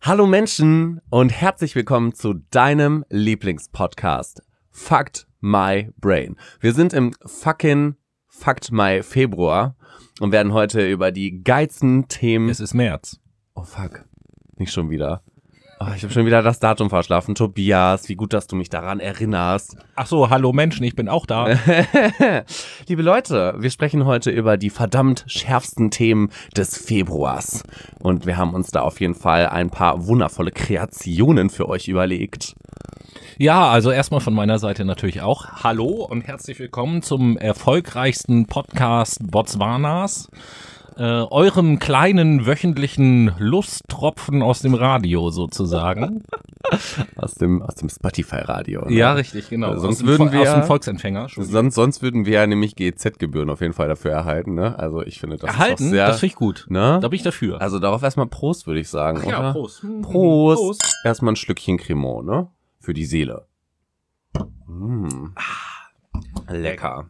Hallo Menschen und herzlich willkommen zu deinem Lieblingspodcast Fucked My Brain. Wir sind im fucking Fucked My Februar und werden heute über die geilsten Themen... Es ist März. Oh fuck, nicht schon wieder. Oh, ich habe schon wieder das Datum verschlafen. Tobias, wie gut, dass du mich daran erinnerst. Ach so, hallo Menschen, ich bin auch da. Liebe Leute, wir sprechen heute über die verdammt schärfsten Themen des Februars. Und wir haben uns da auf jeden Fall ein paar wundervolle Kreationen für euch überlegt. Ja, also erstmal von meiner Seite natürlich auch hallo und herzlich willkommen zum erfolgreichsten Podcast Botswanas. Eurem kleinen wöchentlichen Lusttropfen aus dem Radio sozusagen. Aus dem Spotify-Radio. Ne? Ja, richtig, genau. Sonst würden wir aus dem Volksempfänger. Sonst würden wir ja nämlich GEZ-Gebühren auf jeden Fall dafür erhalten. Ne? Also ich finde das erhalten, ist doch sehr, das finde ich gut. Ne? Da bin ich dafür. Also darauf erstmal Prost, würde ich sagen. Ach ja, oder? Prost. Prost. Erstmal ein Schlückchen Cremant, ne? Für die Seele. Lecker.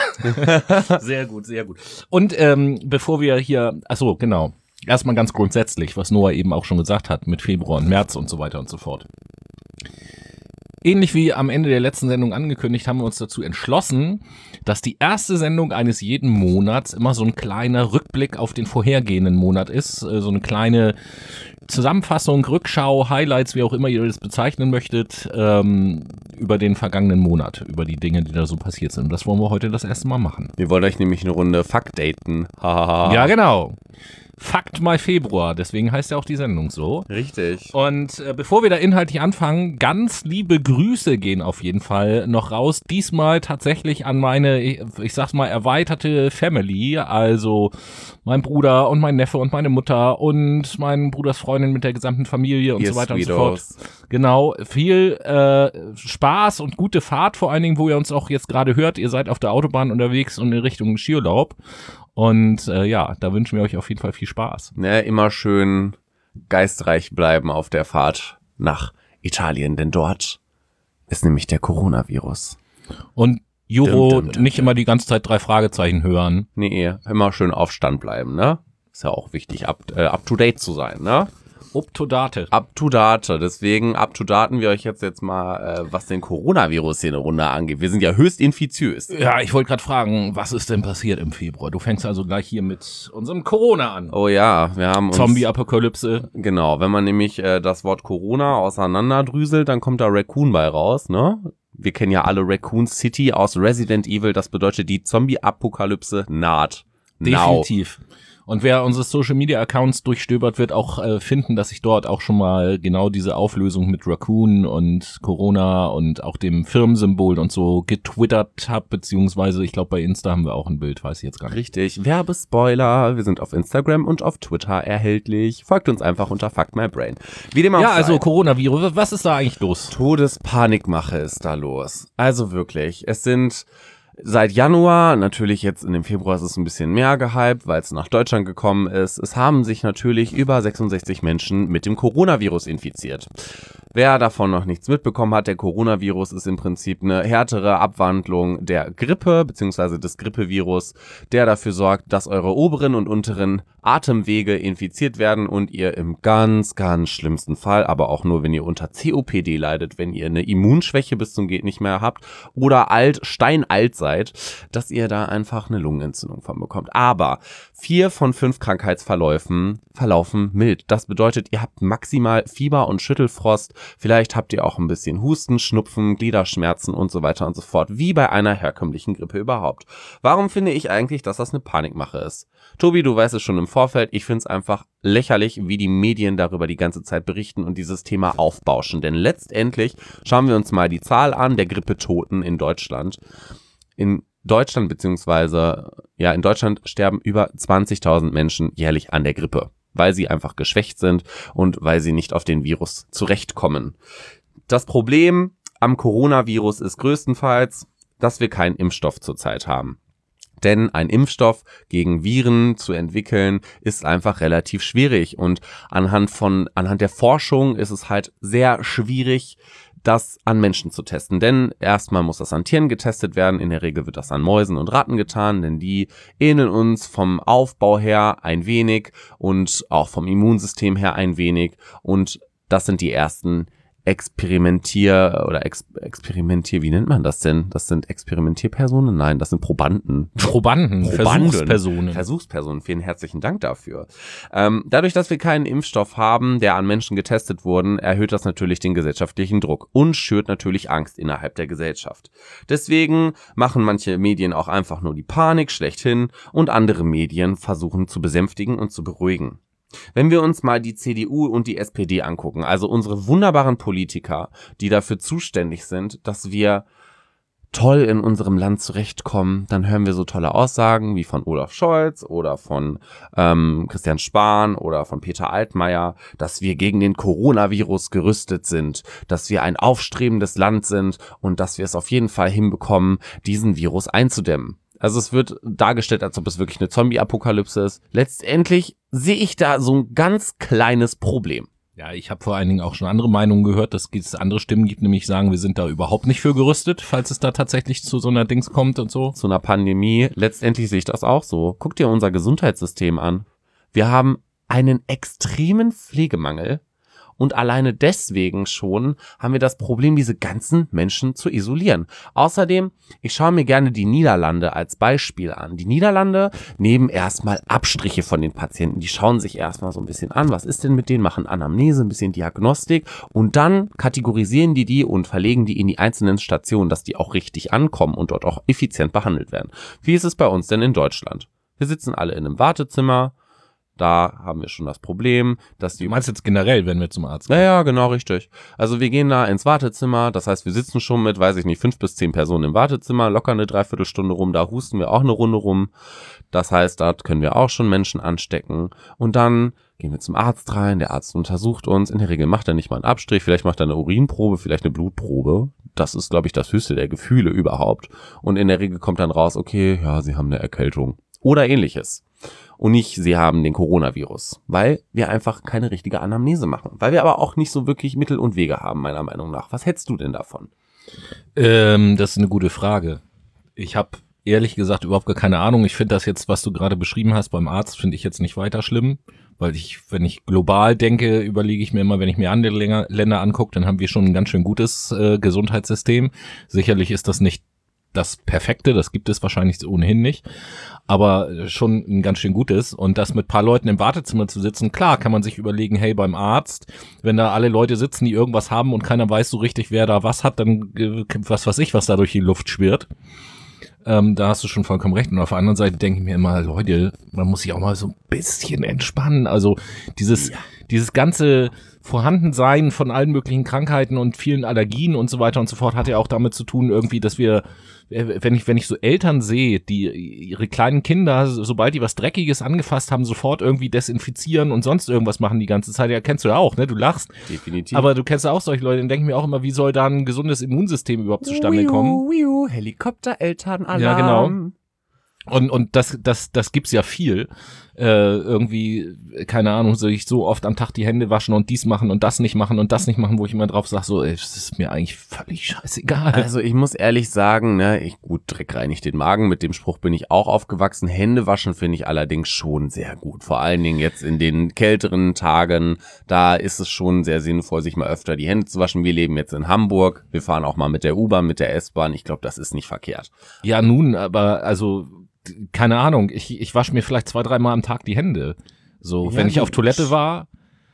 Sehr gut, sehr gut. Und bevor wir hier, achso, genau, erstmal ganz grundsätzlich, was Noah eben auch schon gesagt hat, mit Februar und März und so weiter und so fort. Ähnlich wie am Ende der letzten Sendung angekündigt, haben wir uns dazu entschlossen, dass die erste Sendung eines jeden Monats immer so ein kleiner Rückblick auf den vorhergehenden Monat ist, so eine kleine Zusammenfassung, Rückschau, Highlights, wie auch immer ihr das bezeichnen möchtet, über den vergangenen Monat, über die Dinge, die da so passiert sind. Und das wollen wir heute das erste Mal machen. Wir wollen euch nämlich eine Runde Fuck-daten. Ja, genau. Fucked My Februar, deswegen heißt ja auch die Sendung so. Richtig. Und bevor wir da inhaltlich anfangen, ganz liebe Grüße gehen auf jeden Fall noch raus. Diesmal tatsächlich an meine, ich sag's mal, erweiterte Family, also mein Bruder und mein Neffe und meine Mutter und mein Bruders Freundin mit der gesamten Familie und so weiter und so fort. Genau, viel Spaß und gute Fahrt, vor allen Dingen, wo ihr uns auch jetzt gerade hört. Ihr seid auf der Autobahn unterwegs und in Richtung Skiurlaub. Und ja, da wünschen wir euch auf jeden Fall viel Spaß. Ne, immer schön geistreich bleiben auf der Fahrt nach Italien, denn dort ist nämlich der Coronavirus. Und Juro, nicht immer die ganze Zeit 3 Fragezeichen hören. Nee, immer schön auf Stand bleiben, ne? Ist ja auch wichtig, up to date zu sein, ne? Up to date. Up to date. Deswegen up to daten wir euch jetzt mal, was den Coronavirus hier eine Runde angeht. Wir sind ja höchst infiziös. Ja, ich wollte gerade fragen, was ist denn passiert im Februar? Du fängst also gleich hier mit unserem Corona an. Oh ja, wir haben uns... Zombie-Apokalypse. Genau, wenn man nämlich das Wort Corona auseinanderdrüselt, dann kommt da Raccoon bei raus, ne? Wir kennen ja alle Raccoon City aus Resident Evil. Das bedeutet, die Zombie-Apokalypse naht. Definitiv. Und wer unsere Social-Media-Accounts durchstöbert, wird auch finden, dass ich dort auch schon mal genau diese Auflösung mit Raccoon und Corona und auch dem Firmensymbol und so getwittert habe, beziehungsweise ich glaube bei Insta haben wir auch ein Bild, weiß ich jetzt gar nicht. Richtig, Werbespoiler, wir sind auf Instagram und auf Twitter erhältlich. Folgt uns einfach unter Fuck My Brain. Wie dem auch sei. Also Coronavirus, was ist da eigentlich los? Todespanikmache ist da los. Also wirklich, es sind... Seit Januar, natürlich jetzt in dem Februar ist es ein bisschen mehr gehypt, weil es nach Deutschland gekommen ist. Es haben sich natürlich über 66 Menschen mit dem Coronavirus infiziert. Wer davon noch nichts mitbekommen hat, der Coronavirus ist im Prinzip eine härtere Abwandlung der Grippe bzw. des Grippevirus, der dafür sorgt, dass eure oberen und unteren Atemwege infiziert werden und ihr im ganz, ganz schlimmsten Fall, aber auch nur, wenn ihr unter COPD leidet, wenn ihr eine Immunschwäche bis zum geht nicht mehr habt oder steinalt seid, dass ihr da einfach eine Lungenentzündung von bekommt. Aber 4 von 5 Krankheitsverläufen verlaufen mild. Das bedeutet, ihr habt maximal Fieber und Schüttelfrost. Vielleicht habt ihr auch ein bisschen Husten, Schnupfen, Gliederschmerzen und so weiter und so fort, wie bei einer herkömmlichen Grippe überhaupt. Warum finde ich eigentlich, dass das eine Panikmache ist? Tobi, du weißt es schon im Vorfeld, ich finde es einfach lächerlich, wie die Medien darüber die ganze Zeit berichten und dieses Thema aufbauschen. Denn letztendlich schauen wir uns mal die Zahl an der Grippetoten in Deutschland. In Deutschland in Deutschland sterben über 20.000 Menschen jährlich an der Grippe, weil sie einfach geschwächt sind und weil sie nicht auf den Virus zurechtkommen. Das Problem am Coronavirus ist größtenteils, dass wir keinen Impfstoff zurzeit haben. Denn ein Impfstoff gegen Viren zu entwickeln, ist einfach relativ schwierig. Und anhand der Forschung ist es halt sehr schwierig, das an Menschen zu testen. Denn erstmal muss das an Tieren getestet werden. In der Regel wird das an Mäusen und Ratten getan, denn die ähneln uns vom Aufbau her ein wenig und auch vom Immunsystem her ein wenig. Und das sind die ersten Experimentier, wie nennt man das denn? Das sind Experimentierpersonen? Nein, das sind Probanden. Versuchspersonen, vielen herzlichen Dank dafür. Dadurch, dass wir keinen Impfstoff haben, der an Menschen getestet wurden, erhöht das natürlich den gesellschaftlichen Druck und schürt natürlich Angst innerhalb der Gesellschaft. Deswegen machen manche Medien auch einfach nur die Panik schlechthin und andere Medien versuchen zu besänftigen und zu beruhigen. Wenn wir uns mal die CDU und die SPD angucken, also unsere wunderbaren Politiker, die dafür zuständig sind, dass wir toll in unserem Land zurechtkommen, dann hören wir so tolle Aussagen wie von Olaf Scholz oder von Christian Spahn oder von Peter Altmaier, dass wir gegen den Coronavirus gerüstet sind, dass wir ein aufstrebendes Land sind und dass wir es auf jeden Fall hinbekommen, diesen Virus einzudämmen. Also es wird dargestellt, als ob es wirklich eine Zombie-Apokalypse ist. Letztendlich sehe ich da so ein ganz kleines Problem. Ja, ich habe vor allen Dingen auch schon andere Meinungen gehört, dass es andere Stimmen gibt, nämlich sagen, wir sind da überhaupt nicht für gerüstet, falls es da tatsächlich zu so einer Dings kommt und so. Zu einer Pandemie. Letztendlich sehe ich das auch so. Guck dir unser Gesundheitssystem an. Wir haben einen extremen Pflegemangel. Und alleine deswegen schon haben wir das Problem, diese ganzen Menschen zu isolieren. Außerdem, ich schaue mir gerne die Niederlande als Beispiel an. Die Niederlande nehmen erstmal Abstriche von den Patienten. Die schauen sich erstmal so ein bisschen an, was ist denn mit denen, machen Anamnese, ein bisschen Diagnostik und dann kategorisieren die und verlegen die in die einzelnen Stationen, dass die auch richtig ankommen und dort auch effizient behandelt werden. Wie ist es bei uns denn in Deutschland? Wir sitzen alle in einem Wartezimmer. Da haben wir schon das Problem, dass Du meinst jetzt generell, wenn wir zum Arzt gehen? Ja, genau, richtig. Also wir gehen da ins Wartezimmer, das heißt, wir sitzen schon mit, 5 bis 10 Personen im Wartezimmer, locker eine Dreiviertelstunde rum, da husten wir auch eine Runde rum. Das heißt, da können wir auch schon Menschen anstecken. Und dann gehen wir zum Arzt rein, der Arzt untersucht uns. In der Regel macht er nicht mal einen Abstrich, vielleicht macht er eine Urinprobe, vielleicht eine Blutprobe. Das ist, glaube ich, das höchste der Gefühle überhaupt. Und in der Regel kommt dann raus, okay, ja, Sie haben eine Erkältung oder ähnliches. Und nicht, sie haben den Coronavirus, weil wir einfach keine richtige Anamnese machen. Weil wir aber auch nicht so wirklich Mittel und Wege haben, meiner Meinung nach. Was hältst du denn davon? Das ist eine gute Frage. Ich habe ehrlich gesagt überhaupt gar keine Ahnung. Ich finde das jetzt, was du gerade beschrieben hast beim Arzt, finde ich jetzt nicht weiter schlimm. Weil wenn ich global denke, überlege ich mir immer, wenn ich mir andere Länder angucke, dann haben wir schon ein ganz schön gutes Gesundheitssystem. Sicherlich ist das nicht das Perfekte, das gibt es wahrscheinlich ohnehin nicht, aber schon ein ganz schön gutes. Und das mit paar Leuten im Wartezimmer zu sitzen, klar, kann man sich überlegen, hey, beim Arzt, wenn da alle Leute sitzen, die irgendwas haben und keiner weiß so richtig, wer da was hat, dann was weiß ich, was da durch die Luft schwirrt. Da hast du schon vollkommen recht. Und auf der anderen Seite denke ich mir immer, Leute, man muss sich auch mal so ein bisschen entspannen. Also dieses ganze Vorhandensein von allen möglichen Krankheiten und vielen Allergien und so weiter und so fort hat ja auch damit zu tun, irgendwie, dass wir, wenn ich so Eltern sehe, die ihre kleinen Kinder, sobald die was Dreckiges angefasst haben, sofort irgendwie desinfizieren und sonst irgendwas machen die ganze Zeit. Ja, kennst du ja auch, ne? Du lachst. Definitiv. Aber du kennst ja auch solche Leute, dann denke ich mir auch immer, wie soll da ein gesundes Immunsystem überhaupt zustande kommen? Helikopterelternalarm. Ja, genau. Und das gibt's ja viel. Irgendwie, keine Ahnung, soll ich so oft am Tag die Hände waschen und dies machen und das nicht machen und das nicht machen, wo ich immer drauf sage, so, ey, das ist mir eigentlich völlig scheißegal. Also ich muss ehrlich sagen, ne, Dreck reinigt den Magen, mit dem Spruch bin ich auch aufgewachsen. Hände waschen finde ich allerdings schon sehr gut. Vor allen Dingen jetzt in den kälteren Tagen, da ist es schon sehr sinnvoll, sich mal öfter die Hände zu waschen. Wir leben jetzt in Hamburg, wir fahren auch mal mit der U-Bahn, mit der S-Bahn. Ich glaube, das ist nicht verkehrt. Ja, nun, aber also keine Ahnung, ich wasche mir vielleicht 2-3 Mal am Tag die Hände. So, ja, wenn ich auf Toilette war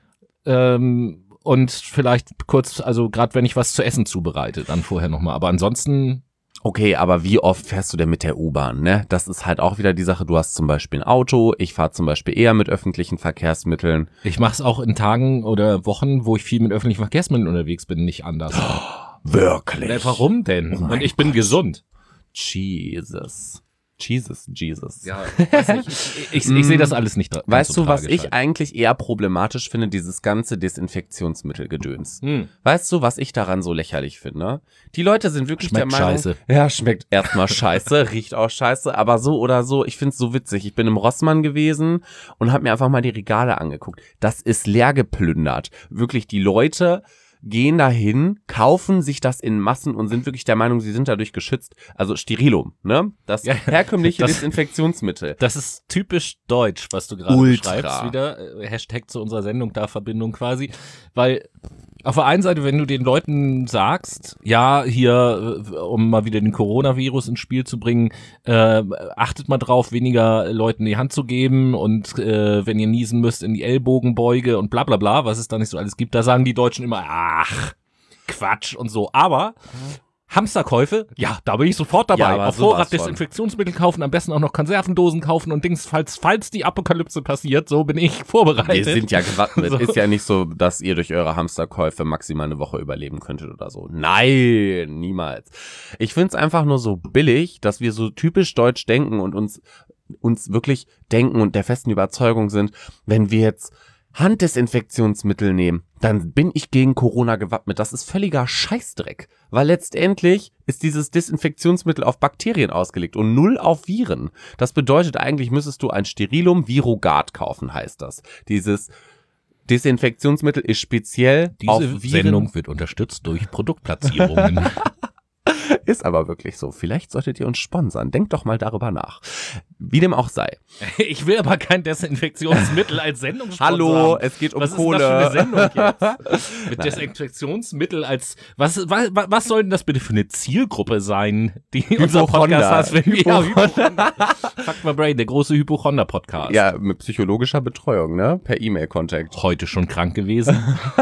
und vielleicht kurz, also gerade wenn ich was zu essen zubereite, dann vorher nochmal. Aber ansonsten... Okay, aber wie oft fährst du denn mit der U-Bahn, ne? Das ist halt auch wieder die Sache, du hast zum Beispiel ein Auto, ich fahre zum Beispiel eher mit öffentlichen Verkehrsmitteln. Ich mache es auch in Tagen oder Wochen, wo ich viel mit öffentlichen Verkehrsmitteln unterwegs bin, nicht anders. Oh, wirklich? Warum denn? Oh und ich bin gesund. Jesus. Ja, weiß nicht. Ich sehe das alles nicht. Weißt du, was ich eigentlich eher problematisch finde, dieses ganze Desinfektionsmittelgedöns. Weißt du, was ich daran so lächerlich finde? Die Leute sind wirklich schmeckt der Meinung, scheiße. Ja, schmeckt erstmal scheiße, riecht auch scheiße, aber so oder so, ich find's so witzig. Ich bin im Rossmann gewesen und habe mir einfach mal die Regale angeguckt. Das ist leer geplündert. Wirklich, die Leute gehen dahin, kaufen sich das in Massen und sind wirklich der Meinung, sie sind dadurch geschützt. Also Sterilum, ne? Das herkömmliche Desinfektionsmittel. Das ist typisch deutsch, was du gerade Ultra. beschreibst. Wieder Hashtag zu unserer Sendung da, Verbindung quasi. Weil auf der einen Seite, wenn du den Leuten sagst, ja, hier, um mal wieder den Coronavirus ins Spiel zu bringen, achtet mal drauf, weniger Leuten die Hand zu geben und wenn ihr niesen müsst, in die Ellbogenbeuge und bla bla bla, was es da nicht so alles gibt, da sagen die Deutschen immer, ach, Quatsch und so. Aber Hamsterkäufe, ja, da bin ich sofort dabei. Ja, aber auf sowas Vorrat von. Desinfektionsmittel kaufen, am besten auch noch Konservendosen kaufen und Dings, falls die Apokalypse passiert, so bin ich vorbereitet. Wir sind ja gewappnet. So. Ist ja nicht so, dass ihr durch eure Hamsterkäufe maximal eine Woche überleben könntet oder so. Nein, niemals. Ich find's einfach nur so billig, dass wir so typisch deutsch denken und uns wirklich denken und der festen Überzeugung sind, wenn wir jetzt Handdesinfektionsmittel nehmen, dann bin ich gegen Corona gewappnet. Das ist völliger Scheißdreck, weil letztendlich ist dieses Desinfektionsmittel auf Bakterien ausgelegt und 0 auf Viren. Das bedeutet, eigentlich müsstest du ein Sterilum Virogard kaufen, heißt das. Dieses Desinfektionsmittel ist speziell auf Diese Viren. Sendung wird unterstützt durch Produktplatzierungen. Ist aber wirklich so. Vielleicht solltet ihr uns sponsern. Denkt doch mal darüber nach. Wie dem auch sei. Ich will aber kein Desinfektionsmittel als Sendungssponsor Hallo, haben. es geht um Was Kohle. ist das für eine Sendung jetzt? Mit Desinfektionsmittel als, was soll denn das bitte für eine Zielgruppe sein, die unser Podcast hat? Hypochonder. Fuck my brain, der große Hypochonder-Podcast. Ja, mit psychologischer Betreuung, ne? Per E-Mail-Kontakt. Heute schon krank gewesen.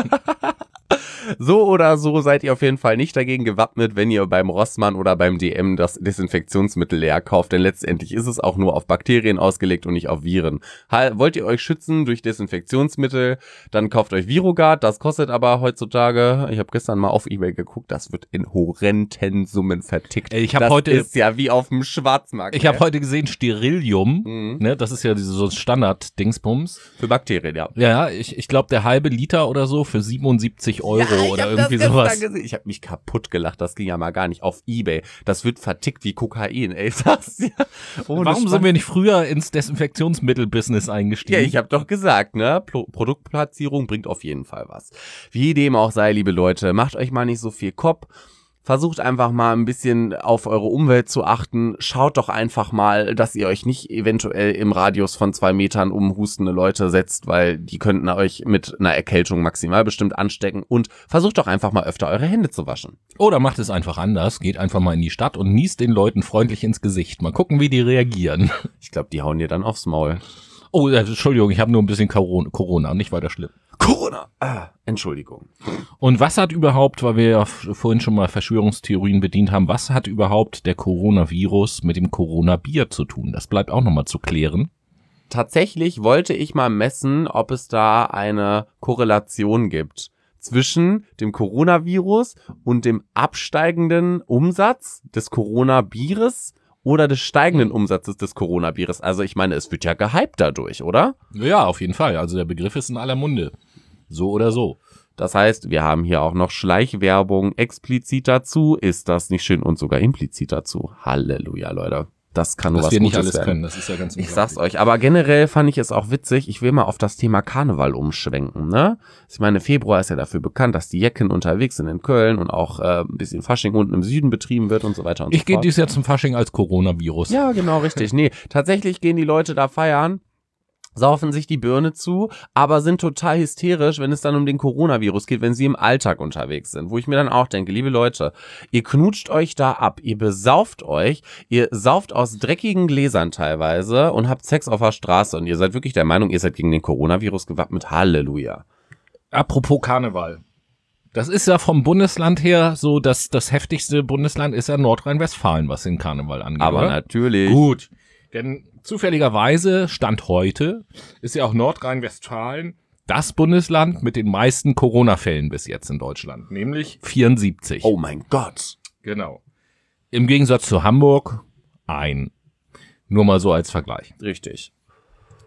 So oder so seid ihr auf jeden Fall nicht dagegen gewappnet, wenn ihr beim Rossmann oder beim DM das Desinfektionsmittel leer kauft, denn letztendlich ist es auch nur auf Bakterien ausgelegt und nicht auf Viren. Wollt ihr euch schützen durch Desinfektionsmittel, dann kauft euch Virogard, das kostet aber heutzutage, ich habe gestern mal auf eBay geguckt, das wird in horrenden Summen vertickt. Das ist ja wie auf dem Schwarzmarkt. Ich habe heute gesehen Sterilium, ne, das ist ja so Standard-Dingsbums. Für Bakterien, ja. Ja, ich glaube der halbe Liter oder so für 77 Euro oder irgendwie sowas. Ich habe mich kaputt gelacht, das ging ja mal gar nicht auf eBay. Das wird vertickt wie Kokain, ey. Das, ja. Warum sind wir nicht früher ins Desinfektionsmittel-Business eingestiegen? Ja, ich habe doch gesagt, ne? Produktplatzierung bringt auf jeden Fall was. Wie dem auch sei, liebe Leute, macht euch mal nicht so viel Kopf. Versucht einfach mal ein bisschen auf eure Umwelt zu achten. Schaut doch einfach mal, dass ihr euch nicht eventuell im Radius von 2 Metern um hustende Leute setzt, weil die könnten euch mit einer Erkältung maximal bestimmt anstecken. Und versucht doch einfach mal öfter eure Hände zu waschen. Oder macht es einfach anders. Geht einfach mal in die Stadt und niest den Leuten freundlich ins Gesicht. Mal gucken, wie die reagieren. Ich glaube, die hauen dir dann aufs Maul. Oh, Entschuldigung, ich habe nur ein bisschen Corona, nicht weiter schlimm. Corona! Entschuldigung. Und was hat überhaupt, weil wir ja vorhin schon mal Verschwörungstheorien bedient haben, was hat überhaupt der Coronavirus mit dem Corona-Bier zu tun? Das bleibt auch nochmal zu klären. Tatsächlich wollte ich mal messen, ob es da eine Korrelation gibt zwischen dem Coronavirus und dem absteigenden Umsatz des Corona-Bieres oder des steigenden Umsatzes des Coronavirus. Also ich meine, es wird ja gehypt dadurch, oder? Ja, auf jeden Fall. Also der Begriff ist in aller Munde. So oder so. Das heißt, wir haben hier auch noch Schleichwerbung explizit dazu. Ist das nicht schön? Und sogar implizit dazu. Halleluja, Leute. Das kann nur was wir nicht Gutes alles werden. können, das ist ja ganz Ich sag's euch, aber generell fand ich es auch witzig, ich will mal auf das Thema Karneval umschwenken, ne? Ich meine, Februar ist ja dafür bekannt, dass die Jecken unterwegs sind in Köln und auch ein bisschen Fasching unten im Süden betrieben wird und so weiter und so fort. Ich gehe dieses Jahr zum Fasching als Coronavirus. Ja, genau, richtig. Nee, tatsächlich gehen die Leute da feiern, saufen sich die Birne zu, aber sind total hysterisch, wenn es dann um den Coronavirus geht, wenn sie im Alltag unterwegs sind. Wo ich mir dann auch denke, liebe Leute, ihr knutscht euch da ab, ihr besauft euch, ihr sauft aus dreckigen Gläsern teilweise und habt Sex auf der Straße und ihr seid wirklich der Meinung, ihr seid gegen den Coronavirus gewappnet. Halleluja. Apropos Karneval. Das ist ja vom Bundesland her so, dass das heftigste Bundesland ist ja Nordrhein-Westfalen, was den Karneval angeht. Aber oder? natürlich. Gut. Denn zufälligerweise, Stand heute, ist ja auch Nordrhein-Westfalen das Bundesland mit den meisten Corona-Fällen bis jetzt in Deutschland, nämlich 74. Oh mein Gott. Genau. Im Gegensatz zu Hamburg, nur mal so als Vergleich. Richtig.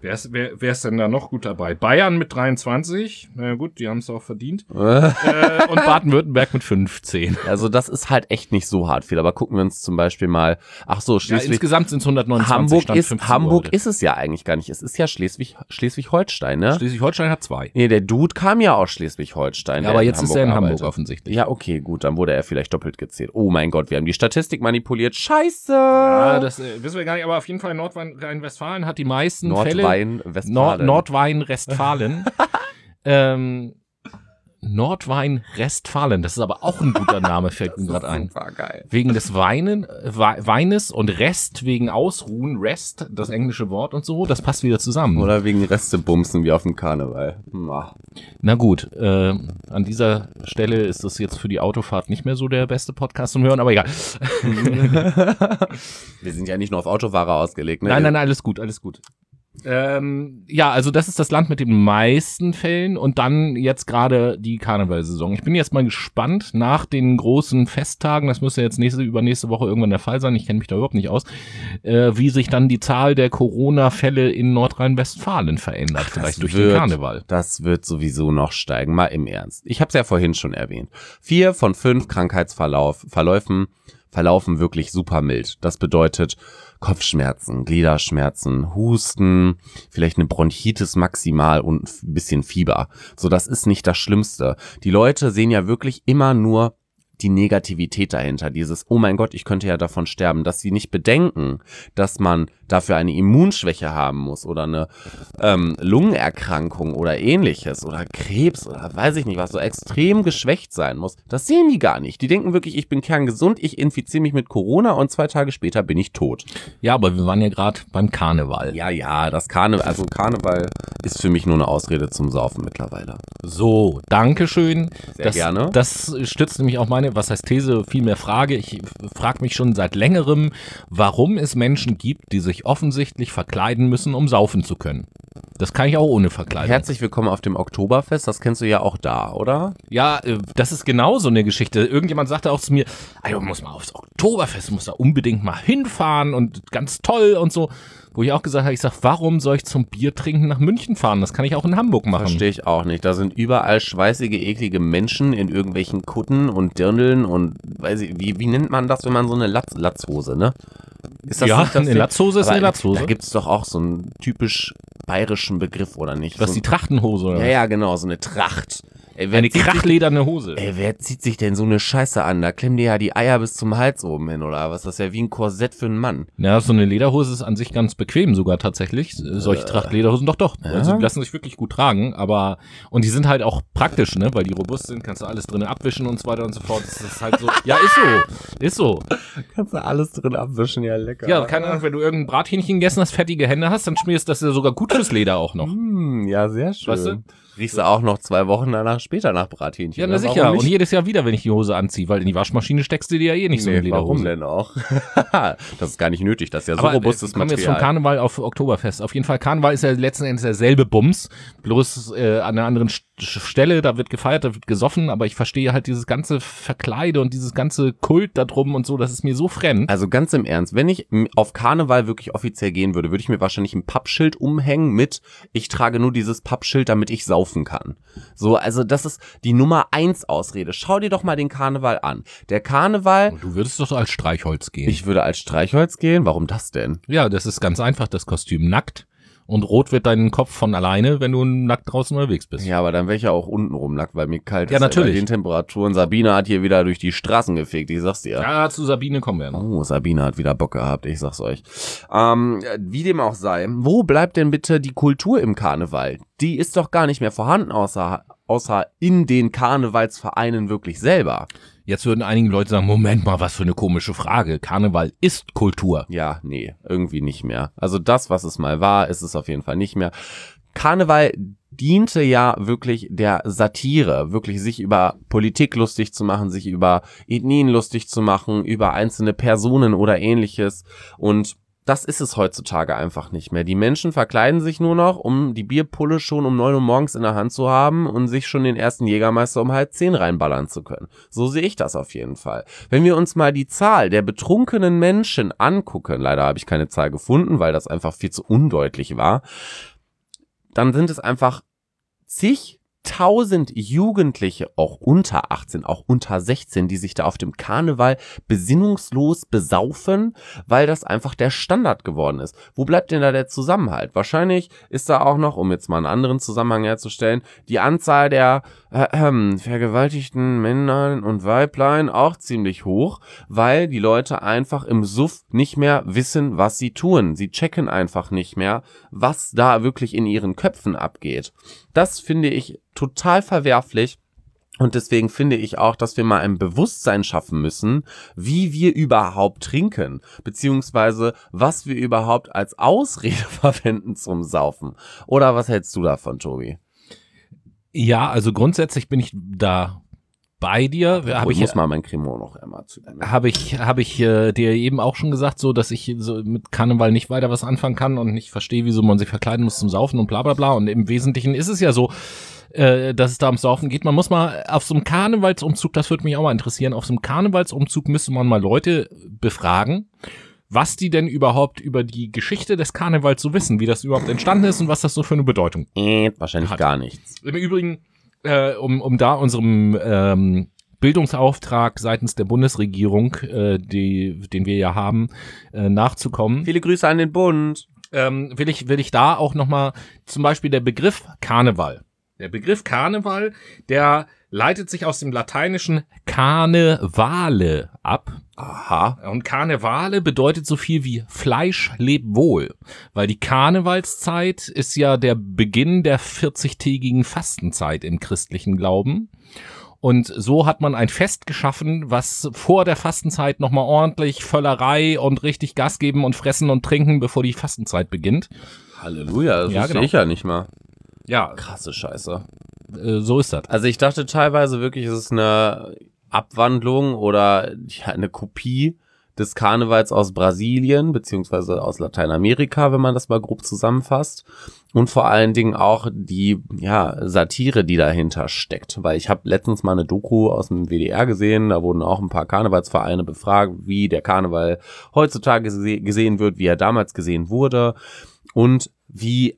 Wer ist denn da noch gut dabei? Bayern mit 23. Na ja, gut, die haben es auch verdient. Und Baden-Württemberg mit 15. Also das ist halt echt nicht so hart viel. Aber gucken wir uns zum Beispiel mal, insgesamt sind es 129. Hamburg ist es ja eigentlich gar nicht. Es ist ja Schleswig-Holstein, ne? Schleswig-Holstein hat 2. Nee, der Dude kam ja aus Schleswig-Holstein. Ja, aber jetzt ist er in Hamburg offensichtlich. Ja, okay, gut, dann wurde er vielleicht doppelt gezählt. Oh mein Gott, wir haben die Statistik manipuliert. Scheiße! Ja, das wissen wir gar nicht, aber auf jeden Fall Nordrhein-Westfalen hat die meisten Fälle. Nordrhein-Westfalen. Nordrhein-Westfalen, das ist aber auch ein guter Name, fällt mir gerade ein. Super geil. Wegen des Weines und Rest wegen Ausruhen, Rest, das englische Wort und so, das passt wieder zusammen. Oder wegen Restebumsen wie auf dem Karneval. Na gut, an dieser Stelle ist das jetzt für die Autofahrt nicht mehr so der beste Podcast zum Hören, aber egal. Wir sind ja nicht nur auf Autofahrer ausgelegt, ne? Nein, alles gut. Also das ist das Land mit den meisten Fällen und dann jetzt gerade die Karnevalsaison. Ich bin jetzt mal gespannt nach den großen Festtagen, das müsste jetzt übernächste Woche irgendwann der Fall sein, ich kenne mich da überhaupt nicht aus, wie sich dann die Zahl der Corona-Fälle in Nordrhein-Westfalen verändert, vielleicht durch den Karneval. Das wird sowieso noch steigen, mal im Ernst. Ich habe es ja vorhin schon erwähnt. 4 von 5 Krankheitsverlaufen wirklich super mild. Das bedeutet Kopfschmerzen, Gliederschmerzen, Husten, vielleicht eine Bronchitis maximal und ein bisschen Fieber. So, das ist nicht das Schlimmste. Die Leute sehen ja wirklich immer nur die Negativität dahinter, dieses, oh mein Gott, ich könnte ja davon sterben, dass sie nicht bedenken, dass man dafür eine Immunschwäche haben muss oder eine Lungenerkrankung oder ähnliches oder Krebs oder weiß ich nicht was, so extrem geschwächt sein muss. Das sehen die gar nicht. Die denken wirklich, ich bin kerngesund, ich infiziere mich mit Corona und 2 Tage später bin ich tot. Ja, aber wir waren ja gerade beim Karneval. Ja, Karneval ist für mich nur eine Ausrede zum Saufen mittlerweile. So, Dankeschön. Sehr gerne. Das stützt nämlich auch meine, was heißt These, vielmehr Frage. Ich frage mich schon seit längerem, warum es Menschen gibt, die sich offensichtlich verkleiden müssen, um saufen zu können. Das kann ich auch ohne Verkleidung. Herzlich willkommen auf dem Oktoberfest, das kennst du ja auch da, oder? Ja, das ist genau so eine Geschichte. Irgendjemand sagte auch zu mir, du musst mal aufs Oktoberfest, du musst da unbedingt mal hinfahren und ganz toll und so. Wo ich auch gesagt habe, warum soll ich zum Bier trinken nach München fahren? Das kann ich auch in Hamburg machen. Verstehe ich auch nicht. Da sind überall schweißige, eklige Menschen in irgendwelchen Kutten und Dirndeln und weiß ich, wie nennt man das, wenn man so eine Latzhose, ne? Ist das ja, eine Latzhose ist eine Latzhose. Da gibt's doch auch so einen typisch bayerischen Begriff, oder nicht? Was, so die Trachtenhose, oder? Ja, genau, so eine Tracht. Eine krachlederne Hose. Wer zieht sich denn so eine Scheiße an? Da klemmen dir ja die Eier bis zum Hals oben hin, oder was? Das ist ja wie ein Korsett für einen Mann. Ja, so eine Lederhose ist an sich ganz bequem sogar tatsächlich. Solche Trachtlederhosen, doch. Ja? Also die lassen sich wirklich gut tragen, aber, und die sind halt auch praktisch, ne, weil die robust sind, kannst du alles drin abwischen und so weiter und so fort. Das ist halt so, ja, ist so. Kannst du alles drin abwischen, ja, lecker. Ja, keine Ahnung, wenn du irgendein Brathähnchen gegessen hast, fettige Hände hast, dann schmierst das ja sogar gut fürs Leder auch noch. Ja, sehr schön. Weißt du? Riechst du auch noch 2 Wochen danach später nach Brathähnchen. Ja, na sicher. Und jedes Jahr wieder, wenn ich die Hose anziehe, weil in die Waschmaschine steckst du dir ja eh nicht so eine Lederhose. Warum denn auch? Das ist gar nicht nötig, das ist ja so robustes Material. Kommen wir jetzt vom Karneval auf Oktoberfest. Auf jeden Fall, Karneval ist ja letzten Endes derselbe Bums, bloß an einer anderen Stelle, da wird gefeiert, da wird gesoffen, aber ich verstehe halt dieses ganze Verkleide und dieses ganze Kult da drum und so, das ist mir so fremd. Also ganz im Ernst, wenn ich auf Karneval wirklich offiziell gehen würde, würde ich mir wahrscheinlich ein Pappschild umhängen mit, ich trage nur dieses Pappschild, damit ich saufen kann. So, also das ist die Nummer 1 Ausrede. Schau dir doch mal den Karneval an. Der Karneval... Du würdest doch als Streichholz gehen. Ich würde als Streichholz gehen? Warum das denn? Ja, das ist ganz einfach, das Kostüm nackt. Und rot wird dein Kopf von alleine, wenn du nackt draußen unterwegs bist. Ja, aber dann wäre ich ja auch untenrum nackt, weil mir kalt ist. Ja, natürlich. Bei den Temperaturen. Sabine hat hier wieder durch die Straßen gefegt, ich sag's dir. Ja, zu Sabine kommen wir noch. Oh, Sabine hat wieder Bock gehabt, ich sag's euch. Wie dem auch sei, wo bleibt denn bitte die Kultur im Karneval? Die ist doch gar nicht mehr vorhanden, außer in den Karnevalsvereinen wirklich selber. Jetzt würden einige Leute sagen, Moment mal, was für eine komische Frage. Karneval ist Kultur. Ja, nee, irgendwie nicht mehr. Also das, was es mal war, ist es auf jeden Fall nicht mehr. Karneval diente ja wirklich der Satire, wirklich sich über Politik lustig zu machen, sich über Ethnien lustig zu machen, über einzelne Personen oder ähnliches. Und das ist es heutzutage einfach nicht mehr. Die Menschen verkleiden sich nur noch, um die Bierpulle schon um 9 Uhr morgens in der Hand zu haben und sich schon den ersten Jägermeister um 9:30 reinballern zu können. So sehe ich das auf jeden Fall. Wenn wir uns mal die Zahl der betrunkenen Menschen angucken, leider habe ich keine Zahl gefunden, weil das einfach viel zu undeutlich war, dann sind es einfach zigtausend Jugendliche, auch unter 18, auch unter 16, die sich da auf dem Karneval besinnungslos besaufen, weil das einfach der Standard geworden ist. Wo bleibt denn da der Zusammenhalt? Wahrscheinlich ist da auch noch, um jetzt mal einen anderen Zusammenhang herzustellen, die Anzahl der vergewaltigten Männlein und Weiblein auch ziemlich hoch, weil die Leute einfach im Suff nicht mehr wissen, was sie tun. Sie checken einfach nicht mehr, was da wirklich in ihren Köpfen abgeht. Das finde ich total verwerflich. Und deswegen finde ich auch, dass wir mal ein Bewusstsein schaffen müssen, wie wir überhaupt trinken, beziehungsweise was wir überhaupt als Ausrede verwenden zum Saufen. Oder was hältst du davon, Tobi? Ja, also grundsätzlich bin ich da bei dir. Ich muss mal mein Cremant noch einmal zünden. Habe ich dir eben auch schon gesagt, so dass ich so mit Karneval nicht weiter was anfangen kann und nicht verstehe, wieso man sich verkleiden muss zum Saufen und bla bla bla. Und im Wesentlichen ist es ja so, dass es da ums Saufen geht. Man muss mal auf so einem Karnevalsumzug, das würde mich auch mal interessieren, auf so einem Karnevalsumzug müsste man mal Leute befragen, was die denn überhaupt über die Geschichte des Karnevals so wissen, wie das überhaupt entstanden ist und was das so für eine Bedeutung wahrscheinlich hat. Gar nichts. Im Übrigen, um da unserem Bildungsauftrag seitens der Bundesregierung, den wir ja haben, nachzukommen. Viele Grüße an den Bund. Will ich da auch nochmal zum Beispiel der Begriff Karneval. Der Begriff Karneval, der leitet sich aus dem lateinischen Carnevale ab. Aha. Und Karnevale bedeutet so viel wie Fleisch lebt wohl. Weil die Karnevalszeit ist ja der Beginn der 40-tägigen Fastenzeit im christlichen Glauben. Und so hat man ein Fest geschaffen, was vor der Fastenzeit nochmal ordentlich Völlerei und richtig Gas geben und fressen und trinken, bevor die Fastenzeit beginnt. Halleluja, das wusste ich ja nicht mal. Ja. Krasse Scheiße. So ist das. Also ich dachte teilweise wirklich, es ist eine Abwandlung oder eine Kopie des Karnevals aus Brasilien, beziehungsweise aus Lateinamerika, wenn man das mal grob zusammenfasst. Und vor allen Dingen auch die Satire, die dahinter steckt. Weil ich habe letztens mal eine Doku aus dem WDR gesehen, da wurden auch ein paar Karnevalsvereine befragt, wie der Karneval heutzutage gesehen wird, wie er damals gesehen wurde und wie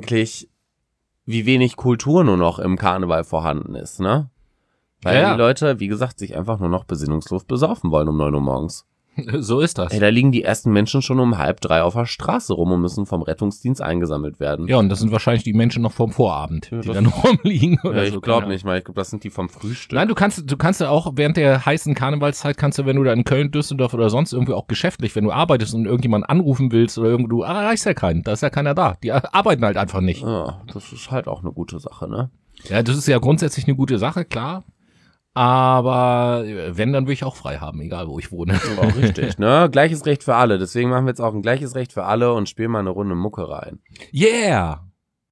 wenig Kultur nur noch im Karneval vorhanden ist, ne? Weil die Leute, wie gesagt, sich einfach nur noch besinnungslos besaufen wollen um 9 Uhr morgens. So ist das. Ey, da liegen die ersten Menschen schon um 2:30 auf der Straße rum und müssen vom Rettungsdienst eingesammelt werden. Ja, und das sind wahrscheinlich die Menschen noch vom Vorabend, die dann rumliegen. Oder ich glaube nicht mal. Ich glaube, das sind die vom Frühstück. Nein, du kannst ja auch während der heißen Karnevalszeit, wenn du da in Köln, Düsseldorf oder sonst irgendwie auch geschäftlich, wenn du arbeitest und irgendjemanden anrufen willst oder du erreichst ja keinen, da ist ja keiner da. Die arbeiten halt einfach nicht. Ja, das ist halt auch eine gute Sache, ne? Ja, das ist ja grundsätzlich eine gute Sache, klar. Aber wenn, dann will ich auch frei haben, egal wo ich wohne. Auch richtig, ne? Gleiches Recht für alle. Deswegen machen wir jetzt auch ein gleiches Recht für alle und spielen mal eine Runde Mucke rein. Yeah!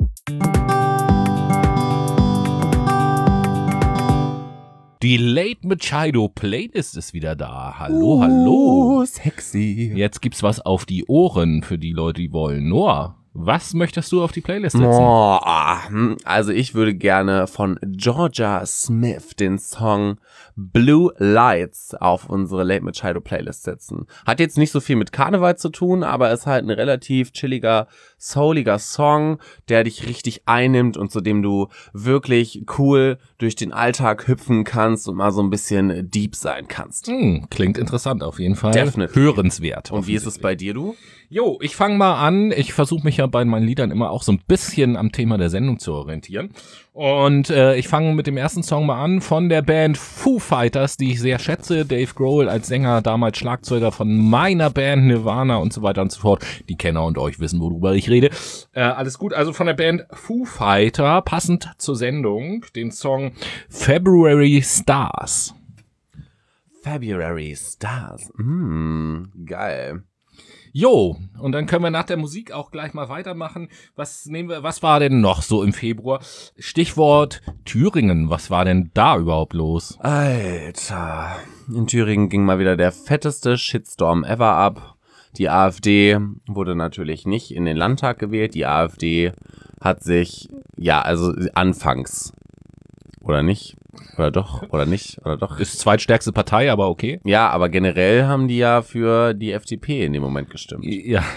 Die Late Machado Playlist ist wieder da. Hallo, hallo. Sexy. Jetzt gibt's was auf die Ohren für die Leute, die wollen. Noah, was möchtest du auf die Playlist setzen? Also ich würde gerne von Georgia Smith den Song Blue Lights auf unsere Late Machado Playlist setzen. Hat jetzt nicht so viel mit Karneval zu tun, aber ist halt ein relativ chilliger, souliger Song, der dich richtig einnimmt und zu dem du wirklich cool durch den Alltag hüpfen kannst und mal so ein bisschen deep sein kannst. Klingt interessant auf jeden Fall. Definitiv. Hörenswert. Und wie ist es bei dir, du? Jo, ich fange mal an. Ich versuche mich ja bei meinen Liedern immer auch so ein bisschen am Thema der Sendung zu orientieren. Und ich fange mit dem ersten Song mal an von der Band Foo Fighters, die ich sehr schätze. Dave Grohl als Sänger, damals Schlagzeuger von meiner Band Nirvana und so weiter und so fort. Die Kenner und euch wissen, worüber ich rede. Alles gut, also von der Band Foo Fighter, passend zur Sendung, den Song February Stars. February Stars, geil. Jo, und dann können wir nach der Musik auch gleich mal weitermachen. Was war denn noch so im Februar? Stichwort Thüringen, was war denn da überhaupt los? Alter, in Thüringen ging mal wieder der fetteste Shitstorm ever ab. Die AfD wurde natürlich nicht in den Landtag gewählt. Die AfD hat sich, anfangs, oder nicht? Oder doch, oder nicht, oder doch. Ist zweitstärkste Partei, aber okay. Ja, aber generell haben die ja für die FDP in dem Moment gestimmt. Ja.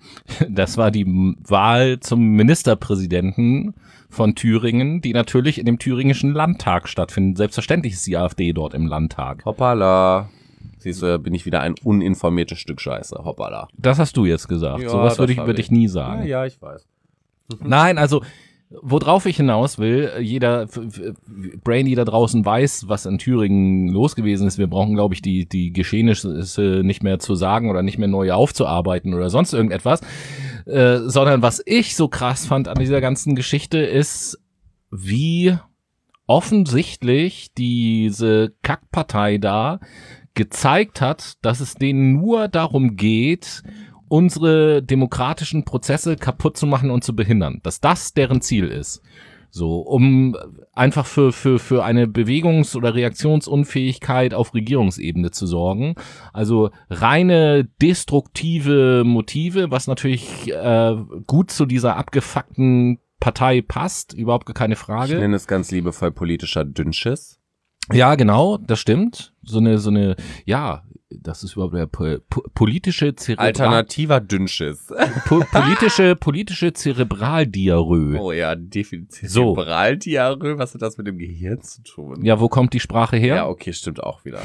Das war die Wahl zum Ministerpräsidenten von Thüringen, die natürlich in dem thüringischen Landtag stattfindet. Selbstverständlich ist die AfD dort im Landtag. Hoppala. Siehst du, bin ich wieder ein uninformiertes Stück Scheiße. Hoppala. Das hast du jetzt gesagt. Ja, Sowas würde ich nie sagen. Ja, ich weiß. Nein, also worauf ich hinaus will, jeder Brainy da draußen weiß, was in Thüringen los gewesen ist. Wir brauchen, glaube ich, die Geschehnisse nicht mehr zu sagen oder nicht mehr neu aufzuarbeiten oder sonst irgendetwas, sondern was ich so krass fand an dieser ganzen Geschichte ist, wie offensichtlich diese Kackpartei da gezeigt hat, dass es denen nur darum geht, unsere demokratischen Prozesse kaputt zu machen und zu behindern, dass das deren Ziel ist. So, um einfach für eine Bewegungs- oder Reaktionsunfähigkeit auf Regierungsebene zu sorgen. Also reine destruktive Motive, was natürlich gut zu dieser abgefuckten Partei passt, überhaupt gar keine Frage. Ich nenne es ganz liebevoll politischer Dünnschiss. Ja, genau, das stimmt. So eine, ja, das ist überhaupt der politische alternativer Dünnschiss. politische Zerebraldiarrhoe. Oh ja, definitiv. Zerebraldiarrhoe, was hat das mit dem Gehirn zu tun? Ja, wo kommt die Sprache her? Ja, okay, stimmt auch wieder.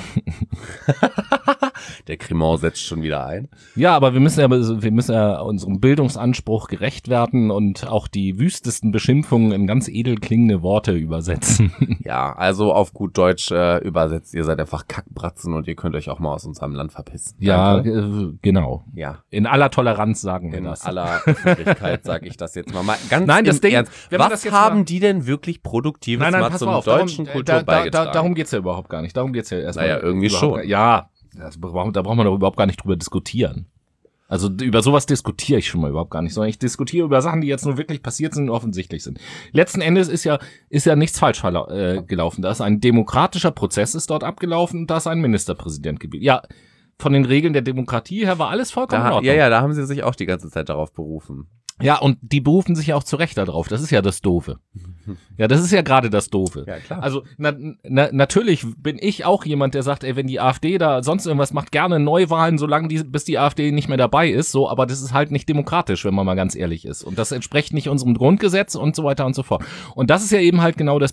Der Cremant setzt schon wieder ein. Ja, aber wir müssen ja unserem Bildungsanspruch gerecht werden und auch die wüstesten Beschimpfungen in ganz edel klingende Worte übersetzen. Ja, also auf gut Deutsch übersetzt, ihr seid einfach Kackbratzen und ihr könnt euch auch mal aus unserem Land verpissen. Ja, genau. Ja. In aller Toleranz sagen wir In das. aller Öffentlichkeit sage ich das jetzt mal. Ganz Nein, das im Ding, Ernst. wenn man Was das jetzt haben mal- die denn wirklich Produktives Nein, mal pass zum mal auf, deutschen Kultur beigetragen? darum geht's ja überhaupt gar nicht. Darum geht's ja erstmal. Naja, irgendwie überhaupt schon. Ja, da braucht man doch überhaupt gar nicht drüber diskutieren. Also über sowas diskutiere ich schon mal überhaupt gar nicht, sondern ich diskutiere über Sachen, die jetzt nur wirklich passiert sind und offensichtlich sind. Letzten Endes ist ja nichts falsch gelaufen. Da ist ein demokratischer Prozess ist dort abgelaufen und da ist ein Ministerpräsident gewählt. Ja, von den Regeln der Demokratie her war alles vollkommen in Ordnung. Ja, da haben sie sich auch die ganze Zeit darauf berufen. Ja, und die berufen sich ja auch zu Recht darauf. Das ist ja das Doofe. Ja, das ist ja gerade das Doofe. Ja, klar. Also natürlich bin ich auch jemand, der sagt, ey, wenn die AfD da sonst irgendwas macht, gerne Neuwahlen, bis die AfD nicht mehr dabei ist. So, aber das ist halt nicht demokratisch, wenn man mal ganz ehrlich ist. Und das entspricht nicht unserem Grundgesetz und so weiter und so fort. Und das ist ja eben halt genau das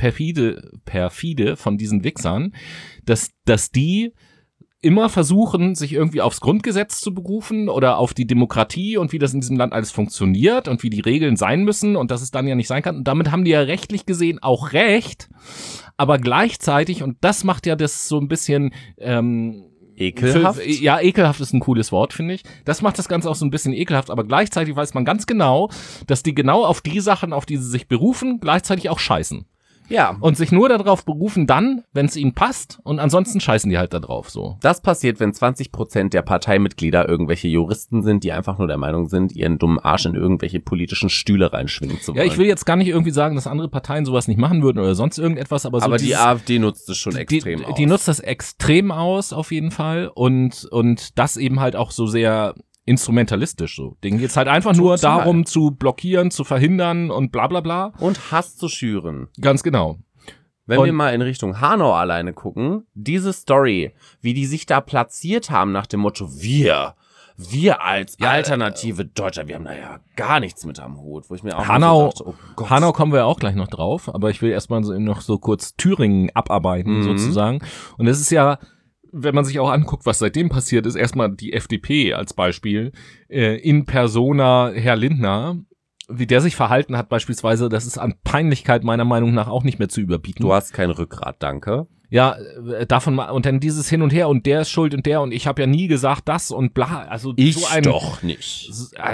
perfide von diesen Wichsern, dass die immer versuchen, sich irgendwie aufs Grundgesetz zu berufen oder auf die Demokratie und wie das in diesem Land alles funktioniert und wie die Regeln sein müssen und dass es dann ja nicht sein kann. Und damit haben die ja rechtlich gesehen auch recht, aber gleichzeitig, und das macht ja das so ein bisschen Ekelhaft? Ekelhaft ist ein cooles Wort, finde ich. Das macht das Ganze auch so ein bisschen ekelhaft, aber gleichzeitig weiß man ganz genau, dass die genau auf die Sachen, auf die sie sich berufen, gleichzeitig auch scheißen. Ja. Und sich nur darauf berufen dann, wenn es ihnen passt, und ansonsten scheißen die halt da drauf, so. Das passiert, wenn 20% der Parteimitglieder irgendwelche Juristen sind, die einfach nur der Meinung sind, ihren dummen Arsch in irgendwelche politischen Stühle reinschwingen zu wollen. Ja, ich will jetzt gar nicht irgendwie sagen, dass andere Parteien sowas nicht machen würden oder sonst irgendetwas, aber so aber die AfD nutzt es schon extrem aus. Die nutzt das extrem aus, auf jeden Fall, und das eben halt auch so sehr instrumentalistisch so. Denen geht's halt einfach nur darum, zu blockieren, zu verhindern und bla bla bla. Und Hass zu schüren. Ganz genau. Wenn wir mal in Richtung Hanau alleine gucken, diese Story, wie die sich da platziert haben nach dem Motto, wir als alternative Deutscher, wir haben da ja gar nichts mit am Hut, wo ich mir auch Hanau, so dachte, oh Gott. Hanau kommen wir auch gleich noch drauf, aber ich will erstmal noch so kurz Thüringen abarbeiten, sozusagen. Und es ist ja, wenn man sich auch anguckt, was seitdem passiert ist, erstmal die FDP als Beispiel, in persona Herr Lindner, wie der sich verhalten hat beispielsweise, das ist an Peinlichkeit meiner Meinung nach auch nicht mehr zu überbieten. Du hast kein Rückgrat, danke. Ja, davon mal, und dann dieses Hin und Her und der ist schuld und ich habe ja nie gesagt das und bla, also ich so ein doch nicht.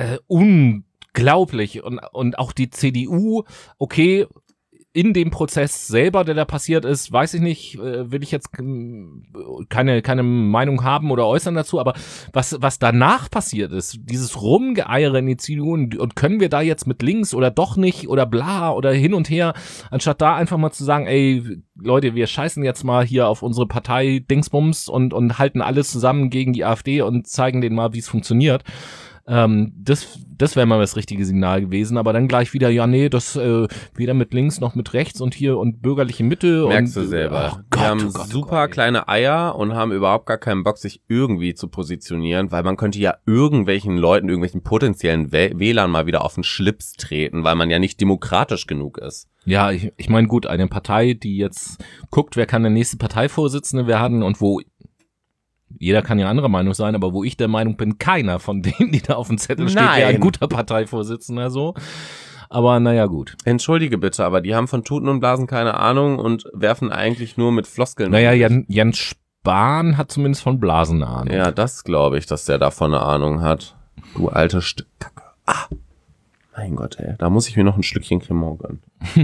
Unglaublich und auch die CDU, okay, in dem Prozess selber, der da passiert ist, weiß ich nicht, will ich jetzt keine Meinung haben oder äußern dazu, aber was danach passiert ist, dieses Rumgeeiere in die CDU und können wir da jetzt mit links oder doch nicht oder bla oder hin und her, anstatt da einfach mal zu sagen, ey, Leute, wir scheißen jetzt mal hier auf unsere Partei Dingsbums und halten alles zusammen gegen die AfD und zeigen denen mal, wie es funktioniert. Das wäre mal das richtige Signal gewesen, aber dann gleich wieder, ja nee, das weder mit links noch mit rechts und hier und bürgerliche Mitte. Merkst und, du selber. Oh Gott, die haben oh Gott, super kleine Eier und haben überhaupt gar keinen Bock, sich irgendwie zu positionieren, weil man könnte ja irgendwelchen Leuten, irgendwelchen potenziellen Wählern mal wieder auf den Schlips treten, weil man ja nicht demokratisch genug ist. Ja, ich meine, gut, eine Partei, die jetzt guckt, wer kann der nächste Parteivorsitzende werden und wo jeder kann ja anderer Meinung sein, aber wo ich der Meinung bin, keiner von denen, die da auf dem Zettel steht, wäre ein guter Parteivorsitzender so. Aber naja, gut. Entschuldige bitte, aber die haben von Tuten und Blasen keine Ahnung und werfen eigentlich nur mit Floskeln. Naja, Jens Spahn hat zumindest von Blasen eine Ahnung. Ja, das glaube ich, dass der davon eine Ahnung hat. Du alte Stück Kacke. Ah, mein Gott, ey. Da muss ich mir noch ein Stückchen Cremant gönnen.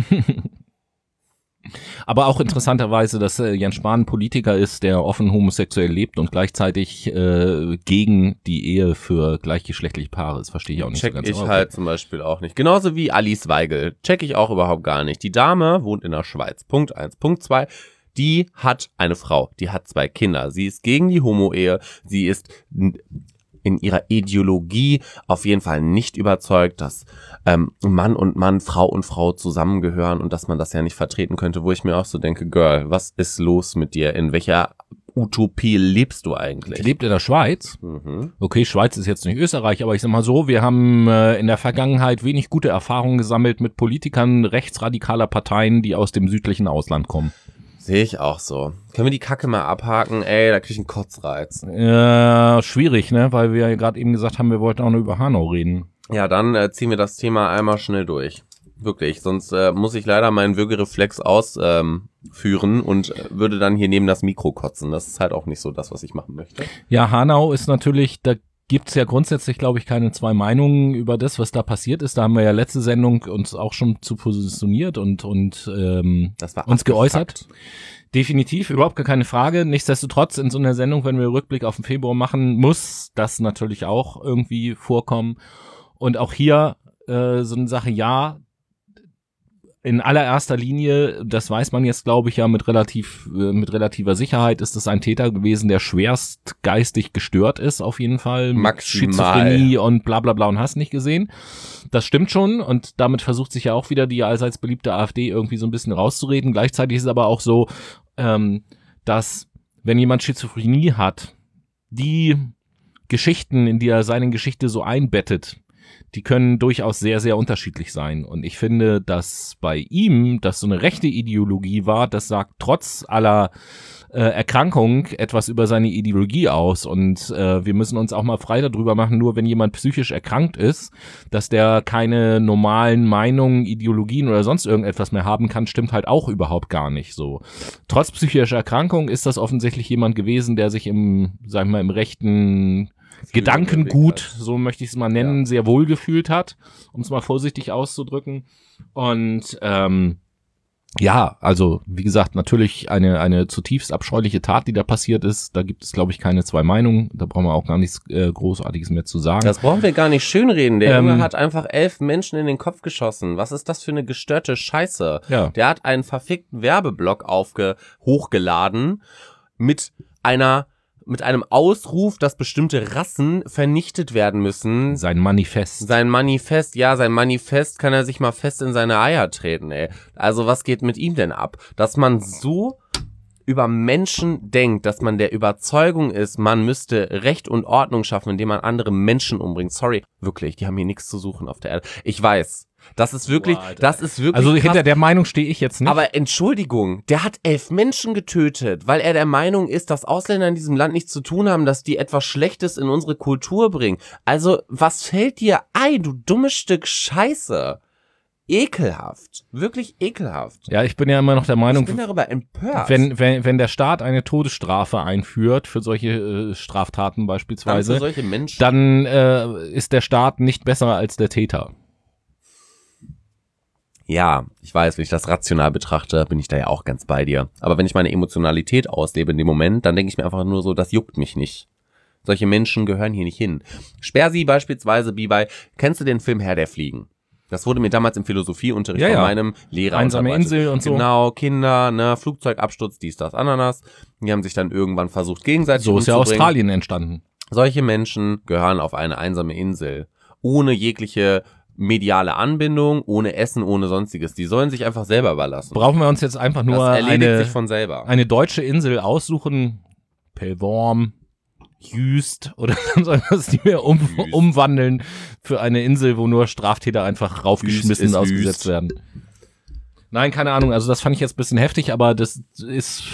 Aber auch interessanterweise, dass Jens Spahn ein Politiker ist, der offen homosexuell lebt und gleichzeitig gegen die Ehe für gleichgeschlechtliche Paare ist. Verstehe ich auch nicht Check so ganz. Ich halt zum Beispiel auch nicht. Genauso wie Alice Weigel. Check ich auch überhaupt gar nicht. Die Dame wohnt in der Schweiz. Punkt 1. Punkt 2. Die hat eine Frau. Die hat 2 Kinder. Sie ist gegen die Homo-Ehe. Sie ist in ihrer Ideologie auf jeden Fall nicht überzeugt, dass Mann und Mann, Frau und Frau zusammengehören und dass man das ja nicht vertreten könnte, wo ich mir auch so denke, Girl, was ist los mit dir? In welcher Utopie lebst du eigentlich? Die lebt in der Schweiz. Mhm. Okay, Schweiz ist jetzt nicht Österreich, aber ich sag mal so, wir haben in der Vergangenheit wenig gute Erfahrungen gesammelt mit Politikern rechtsradikaler Parteien, die aus dem südlichen Ausland kommen. Sehe ich auch so. Können wir die Kacke mal abhaken? Ey, da krieg ich einen Kotzreiz. Schwierig, ne? Weil wir ja gerade eben gesagt haben, wir wollten auch nur über Hanau reden. Ja, dann ziehen wir das Thema einmal schnell durch. Wirklich, sonst muss ich leider meinen Würgereflex ausführen und würde dann hier neben das Mikro kotzen. Das ist halt auch nicht so das, was ich machen möchte. Ja, Hanau ist natürlich, da gibt's ja grundsätzlich, glaube ich, keine 2 Meinungen über das, was da passiert ist. Da haben wir ja letzte Sendung uns auch schon zu positioniert und das war uns geäußert. Definitiv, überhaupt gar keine Frage. Nichtsdestotrotz, in so einer Sendung, wenn wir Rückblick auf den Februar machen, muss das natürlich auch irgendwie vorkommen. Und auch hier so eine Sache, ja, in allererster Linie, das weiß man jetzt, glaube ich, ja mit relativer Sicherheit, ist es ein Täter gewesen, der schwerst geistig gestört ist, auf jeden Fall. Maximal. Schizophrenie und bla bla bla und hast nicht gesehen. Das stimmt schon und damit versucht sich ja auch wieder die allseits beliebte AfD irgendwie so ein bisschen rauszureden. Gleichzeitig ist es aber auch so, dass wenn jemand Schizophrenie hat, die Geschichten, in die er seine Geschichte so einbettet, die können durchaus sehr, sehr unterschiedlich sein. Und ich finde, dass bei ihm das so eine rechte Ideologie war, das sagt trotz aller Erkrankung etwas über seine Ideologie aus. Und wir müssen uns auch mal frei darüber machen, nur wenn jemand psychisch erkrankt ist, dass der keine normalen Meinungen, Ideologien oder sonst irgendetwas mehr haben kann, stimmt halt auch überhaupt gar nicht so. Trotz psychischer Erkrankung ist das offensichtlich jemand gewesen, der sich im rechten Gedankengut, so möchte ich es mal nennen, sehr wohl gefühlt hat, um es mal vorsichtig auszudrücken. Und ja, also wie gesagt, natürlich eine zutiefst abscheuliche Tat, die da passiert ist. Da gibt es, glaube ich, keine 2 Meinungen. Da brauchen wir auch gar nichts Großartiges mehr zu sagen. Das brauchen wir gar nicht schönreden. Der Junge hat einfach 11 Menschen in den Kopf geschossen. Was ist das für eine gestörte Scheiße? Ja. Der hat einen verfickten Werbeblock hochgeladen mit einem Ausruf, dass bestimmte Rassen vernichtet werden müssen. Sein Manifest, sein Manifest kann er sich mal fest in seine Eier treten, ey. Also was geht mit ihm denn ab? Dass man so über Menschen denkt, dass man der Überzeugung ist, man müsste Recht und Ordnung schaffen, indem man andere Menschen umbringt. Sorry, wirklich, die haben hier nichts zu suchen auf der Erde. Ich weiß. Das ist wirklich. Also krass. Hinter der Meinung stehe ich jetzt nicht. Aber Entschuldigung, der hat 11 Menschen getötet, weil er der Meinung ist, dass Ausländer in diesem Land nichts zu tun haben, dass die etwas Schlechtes in unsere Kultur bringen. Also, was fällt dir ein, du dummes Stück Scheiße? Ekelhaft. Wirklich ekelhaft. Ja, ich bin ja immer noch der Meinung, ich bin darüber empört. Wenn der Staat eine Todesstrafe einführt für solche Straftaten beispielsweise, für solche Menschen, dann ist der Staat nicht besser als der Täter. Ja, ich weiß, wenn ich das rational betrachte, bin ich da ja auch ganz bei dir. Aber wenn ich meine Emotionalität auslebe in dem Moment, dann denke ich mir einfach nur so, das juckt mich nicht. Solche Menschen gehören hier nicht hin. Sperr sie beispielsweise wie bei, kennst du den Film Herr der Fliegen? Das wurde mir damals im Philosophieunterricht von meinem Lehrer Einsame Insel und so. Genau, Kinder, ne, Flugzeugabsturz, dies, das, Ananas. Die haben sich dann irgendwann versucht, gegenseitig umzubringen. So ist ja Australien entstanden. Solche Menschen gehören auf eine einsame Insel, ohne jegliche mediale Anbindung, ohne Essen, ohne sonstiges. Die sollen sich einfach selber überlassen. Brauchen wir uns jetzt einfach nur das erledigt sich von selber. Eine deutsche Insel aussuchen, Pellworm, Jüst oder dann sollen wir es die wir umwandeln für eine Insel, wo nur Straftäter einfach raufgeschmissen und ausgesetzt werden. Nein, keine Ahnung, also das fand ich jetzt ein bisschen heftig, aber das ist,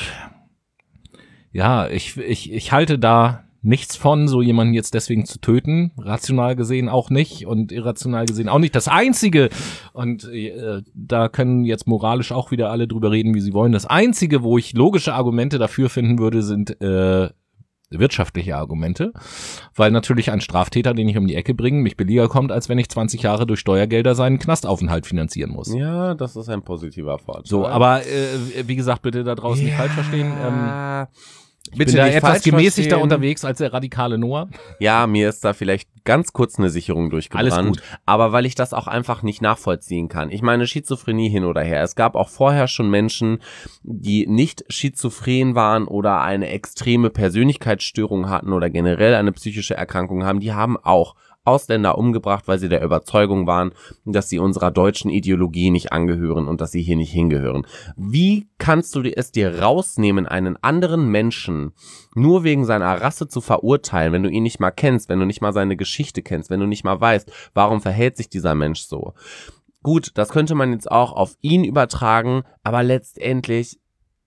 ja, ich halte da nichts von, so jemanden jetzt deswegen zu töten, rational gesehen auch nicht und irrational gesehen auch nicht. Das Einzige, und da können jetzt moralisch auch wieder alle drüber reden, wie sie wollen, das Einzige, wo ich logische Argumente dafür finden würde, sind wirtschaftliche Argumente, weil natürlich ein Straftäter, den ich um die Ecke bringe, mich billiger kommt, als wenn ich 20 Jahre durch Steuergelder seinen Knastaufenthalt finanzieren muss. Ja, das ist ein positiver Vorteil. So, aber wie gesagt, bitte da draußen nicht falsch verstehen. Ich bin da etwas gemäßigter unterwegs als der radikale Noah. Ja, mir ist da vielleicht ganz kurz eine Sicherung durchgebrannt. Alles gut. Aber weil ich das auch einfach nicht nachvollziehen kann. Ich meine, Schizophrenie hin oder her. Es gab auch vorher schon Menschen, die nicht schizophren waren oder eine extreme Persönlichkeitsstörung hatten oder generell eine psychische Erkrankung haben. Die haben auch Ausländer umgebracht, weil sie der Überzeugung waren, dass sie unserer deutschen Ideologie nicht angehören und dass sie hier nicht hingehören. Wie kannst du es dir rausnehmen, einen anderen Menschen nur wegen seiner Rasse zu verurteilen, wenn du ihn nicht mal kennst, wenn du nicht mal seine Geschichte kennst, wenn du nicht mal weißt, warum verhält sich dieser Mensch so? Gut, das könnte man jetzt auch auf ihn übertragen, aber letztendlich,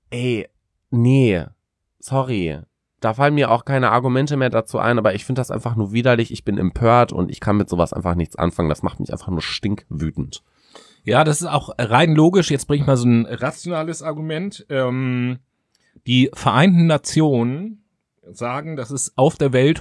nee, sorry. Da fallen mir auch keine Argumente mehr dazu ein, aber ich finde das einfach nur widerlich. Ich bin empört und ich kann mit sowas einfach nichts anfangen. Das macht mich einfach nur stinkwütend. Ja, das ist auch rein logisch. Jetzt bringe ich mal so ein rationales Argument. Die Vereinten Nationen sagen, dass es auf der Welt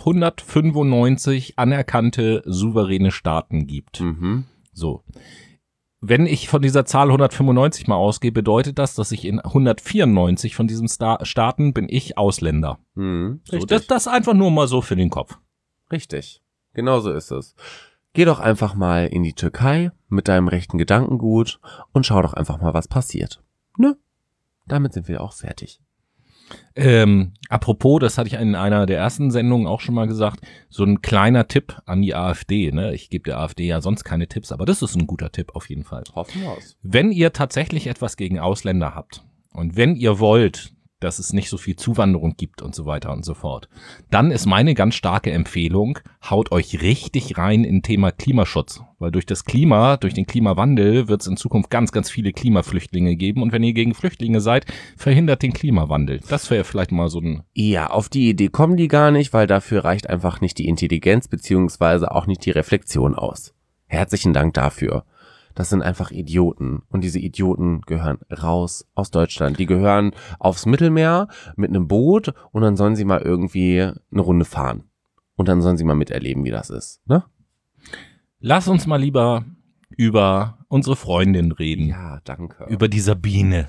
195 anerkannte souveräne Staaten gibt. Mhm. So. Wenn ich von dieser Zahl 195 mal ausgehe, bedeutet das, dass ich in 194 von diesen Staaten bin ich Ausländer. So, das einfach nur mal so für den Kopf. Richtig. Genauso ist es. Geh doch einfach mal in die Türkei mit deinem rechten Gedankengut und schau doch einfach mal, was passiert. Ne? Damit sind wir auch fertig. Apropos, das hatte ich in einer der ersten Sendungen auch schon mal gesagt, so ein kleiner Tipp an die AfD, ne? Ich gebe der AfD ja sonst keine Tipps, aber das ist ein guter Tipp auf jeden Fall. Hoffen wir aus. Wenn ihr tatsächlich etwas gegen Ausländer habt und wenn ihr wollt, dass es nicht so viel Zuwanderung gibt und so weiter und so fort, dann ist meine ganz starke Empfehlung, haut euch richtig rein in Thema Klimaschutz, weil durch das Klima, durch den Klimawandel wird es in Zukunft ganz, ganz viele Klimaflüchtlinge geben und wenn ihr gegen Flüchtlinge seid, verhindert den Klimawandel. Das wäre vielleicht mal so ein... Ja, auf die Idee kommen die gar nicht, weil dafür reicht einfach nicht die Intelligenz beziehungsweise auch nicht die Reflexion aus. Herzlichen Dank dafür. Das sind einfach Idioten. Und diese Idioten gehören raus aus Deutschland. Die gehören aufs Mittelmeer mit einem Boot und dann sollen sie mal irgendwie eine Runde fahren. Und dann sollen sie mal miterleben, wie das ist, ne? Lass uns mal lieber über unsere Freundin reden. Ja, danke. Über die Sabine.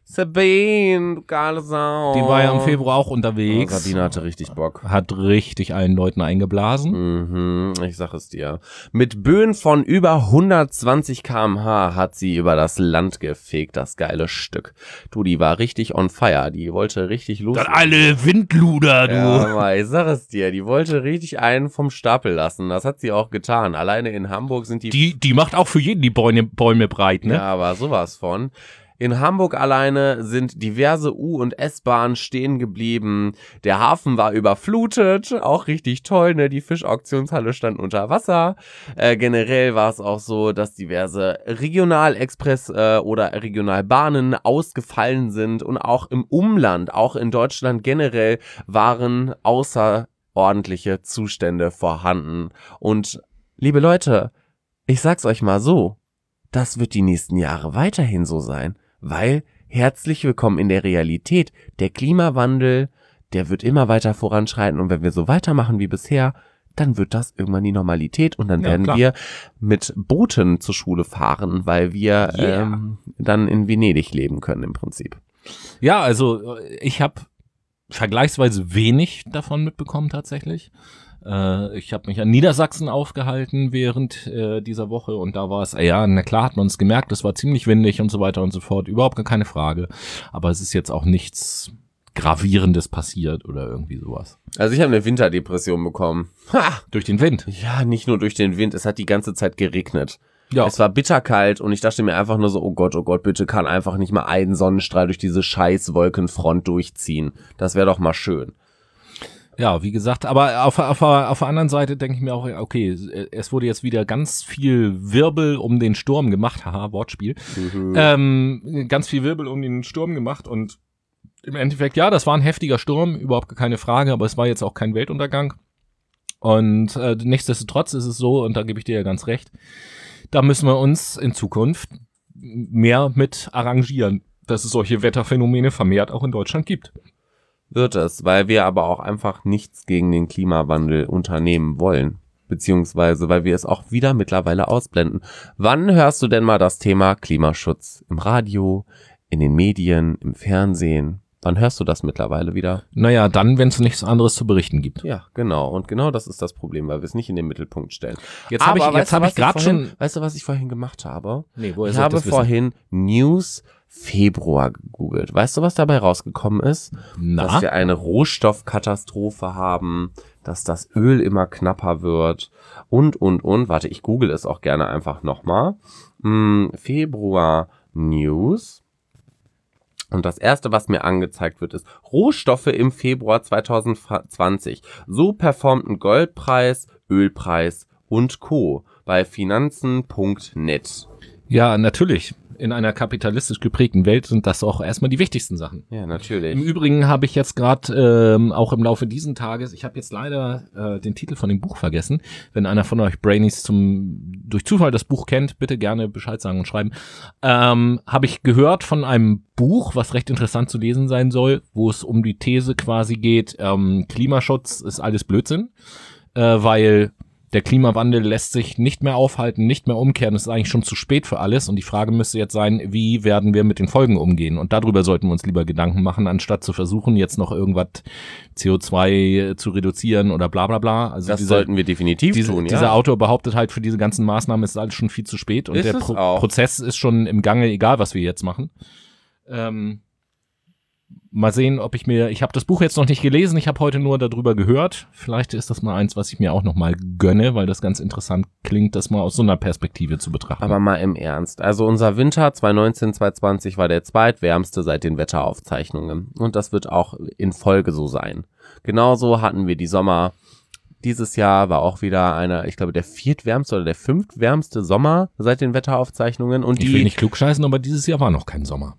Sabine, du geile Sau. Die war ja im Februar auch unterwegs. Sabine hatte richtig Bock. Hat richtig allen Leuten eingeblasen. Mhm, ich sag es dir. Mit Böen von über 120 km/h hat sie über das Land gefegt, das geile Stück. Du, die war richtig on fire. Die wollte richtig los. Dann alle Windluder, du. Ja, aber ich sag es dir. Die wollte richtig einen vom Stapel lassen. Das hat sie auch getan. Alleine in Hamburg sind Die macht auch für jeden die Bäume breit, ne? Ja, aber sowas von. In Hamburg alleine sind diverse U- und S-Bahnen stehen geblieben. Der Hafen war überflutet, auch richtig toll, ne? Die Fischauktionshalle stand unter Wasser. Generell war es auch so, dass diverse Regionalexpress oder Regionalbahnen ausgefallen sind und auch im Umland, auch in Deutschland generell, waren außerordentliche Zustände vorhanden. Und liebe Leute, ich sag's euch mal so, das wird die nächsten Jahre weiterhin so sein. Weil, herzlich willkommen in der Realität, der Klimawandel, der wird immer weiter voranschreiten und wenn wir so weitermachen wie bisher, dann wird das irgendwann die Normalität und dann werden wir mit Booten zur Schule fahren, weil wir dann in Venedig leben können im Prinzip. Ja, also ich habe vergleichsweise wenig davon mitbekommen tatsächlich. Ich habe mich in Niedersachsen aufgehalten während dieser Woche und da war es, na klar hat man es gemerkt, es war ziemlich windig und so weiter und so fort, überhaupt gar keine Frage. Aber es ist jetzt auch nichts Gravierendes passiert oder irgendwie sowas. Also ich habe eine Winterdepression bekommen. Ha! Durch den Wind. Ja, nicht nur durch den Wind, es hat die ganze Zeit geregnet. Ja. Es war bitterkalt und ich dachte mir einfach nur so, oh Gott, bitte kann einfach nicht mal ein Sonnenstrahl durch diese scheiß Wolkenfront durchziehen. Das wäre doch mal schön. Ja, wie gesagt, aber auf der anderen Seite denke ich mir auch, okay, es wurde jetzt wieder ganz viel Wirbel um den Sturm gemacht, haha, Wortspiel, ganz viel Wirbel um den Sturm gemacht und im Endeffekt, ja, das war ein heftiger Sturm, überhaupt keine Frage, aber es war jetzt auch kein Weltuntergang und nichtsdestotrotz ist es so, und da gebe ich dir ja ganz recht, da müssen wir uns in Zukunft mehr mit arrangieren, dass es solche Wetterphänomene vermehrt auch in Deutschland gibt. Wird es, weil wir aber auch einfach nichts gegen den Klimawandel unternehmen wollen. Beziehungsweise, weil wir es auch wieder mittlerweile ausblenden. Wann hörst du denn mal das Thema Klimaschutz? Im Radio, in den Medien, im Fernsehen? Wann hörst du das mittlerweile wieder? Naja, dann, wenn es nichts anderes zu berichten gibt. Ja, genau. Und genau das ist das Problem, weil wir es nicht in den Mittelpunkt stellen. Jetzt habe ich gerade schon... Weißt du, was ich vorhin gemacht habe? Nee, woher ich soll ich habe das wissen? vorhin News Februar gegoogelt. Weißt du, was dabei rausgekommen ist? Na? Dass wir eine Rohstoffkatastrophe haben, dass das Öl immer knapper wird und. Warte, ich google es auch gerne einfach nochmal. Februar News. Und das erste, was mir angezeigt wird, ist Rohstoffe im Februar 2020. So performten Goldpreis, Ölpreis und Co. bei finanzen.net. Ja, natürlich. In einer kapitalistisch geprägten Welt sind das auch erstmal die wichtigsten Sachen. Ja, natürlich. Im Übrigen habe ich jetzt gerade auch im Laufe diesen Tages, ich habe jetzt leider den Titel von dem Buch vergessen. Wenn einer von euch Brainies durch Zufall das Buch kennt, bitte gerne Bescheid sagen und schreiben. Habe ich gehört von einem Buch, was recht interessant zu lesen sein soll, wo es um die These quasi geht, Klimaschutz ist alles Blödsinn, weil der Klimawandel lässt sich nicht mehr aufhalten, nicht mehr umkehren. Es ist eigentlich schon zu spät für alles. Und die Frage müsste jetzt sein, wie werden wir mit den Folgen umgehen? Und darüber sollten wir uns lieber Gedanken machen, anstatt zu versuchen, jetzt noch irgendwas CO2 zu reduzieren oder bla bla bla. Also das sollten wir definitiv tun, ja. Dieser Autor behauptet halt, für diese ganzen Maßnahmen ist alles schon viel zu spät. Und ist der Prozess ist schon im Gange, egal was wir jetzt machen. Mal sehen, ich habe das Buch jetzt noch nicht gelesen, ich habe heute nur darüber gehört. Vielleicht ist das mal eins, was ich mir auch noch mal gönne, weil das ganz interessant klingt, das mal aus so einer Perspektive zu betrachten. Aber mal im Ernst. Also unser Winter 2019, 2020 war der zweitwärmste seit den Wetteraufzeichnungen. Und das wird auch in Folge so sein. Genauso hatten wir die Sommer. Dieses Jahr war auch wieder ich glaube, der viertwärmste oder der fünftwärmste Sommer seit den Wetteraufzeichnungen. Und ich will nicht klugscheißen, aber dieses Jahr war noch kein Sommer.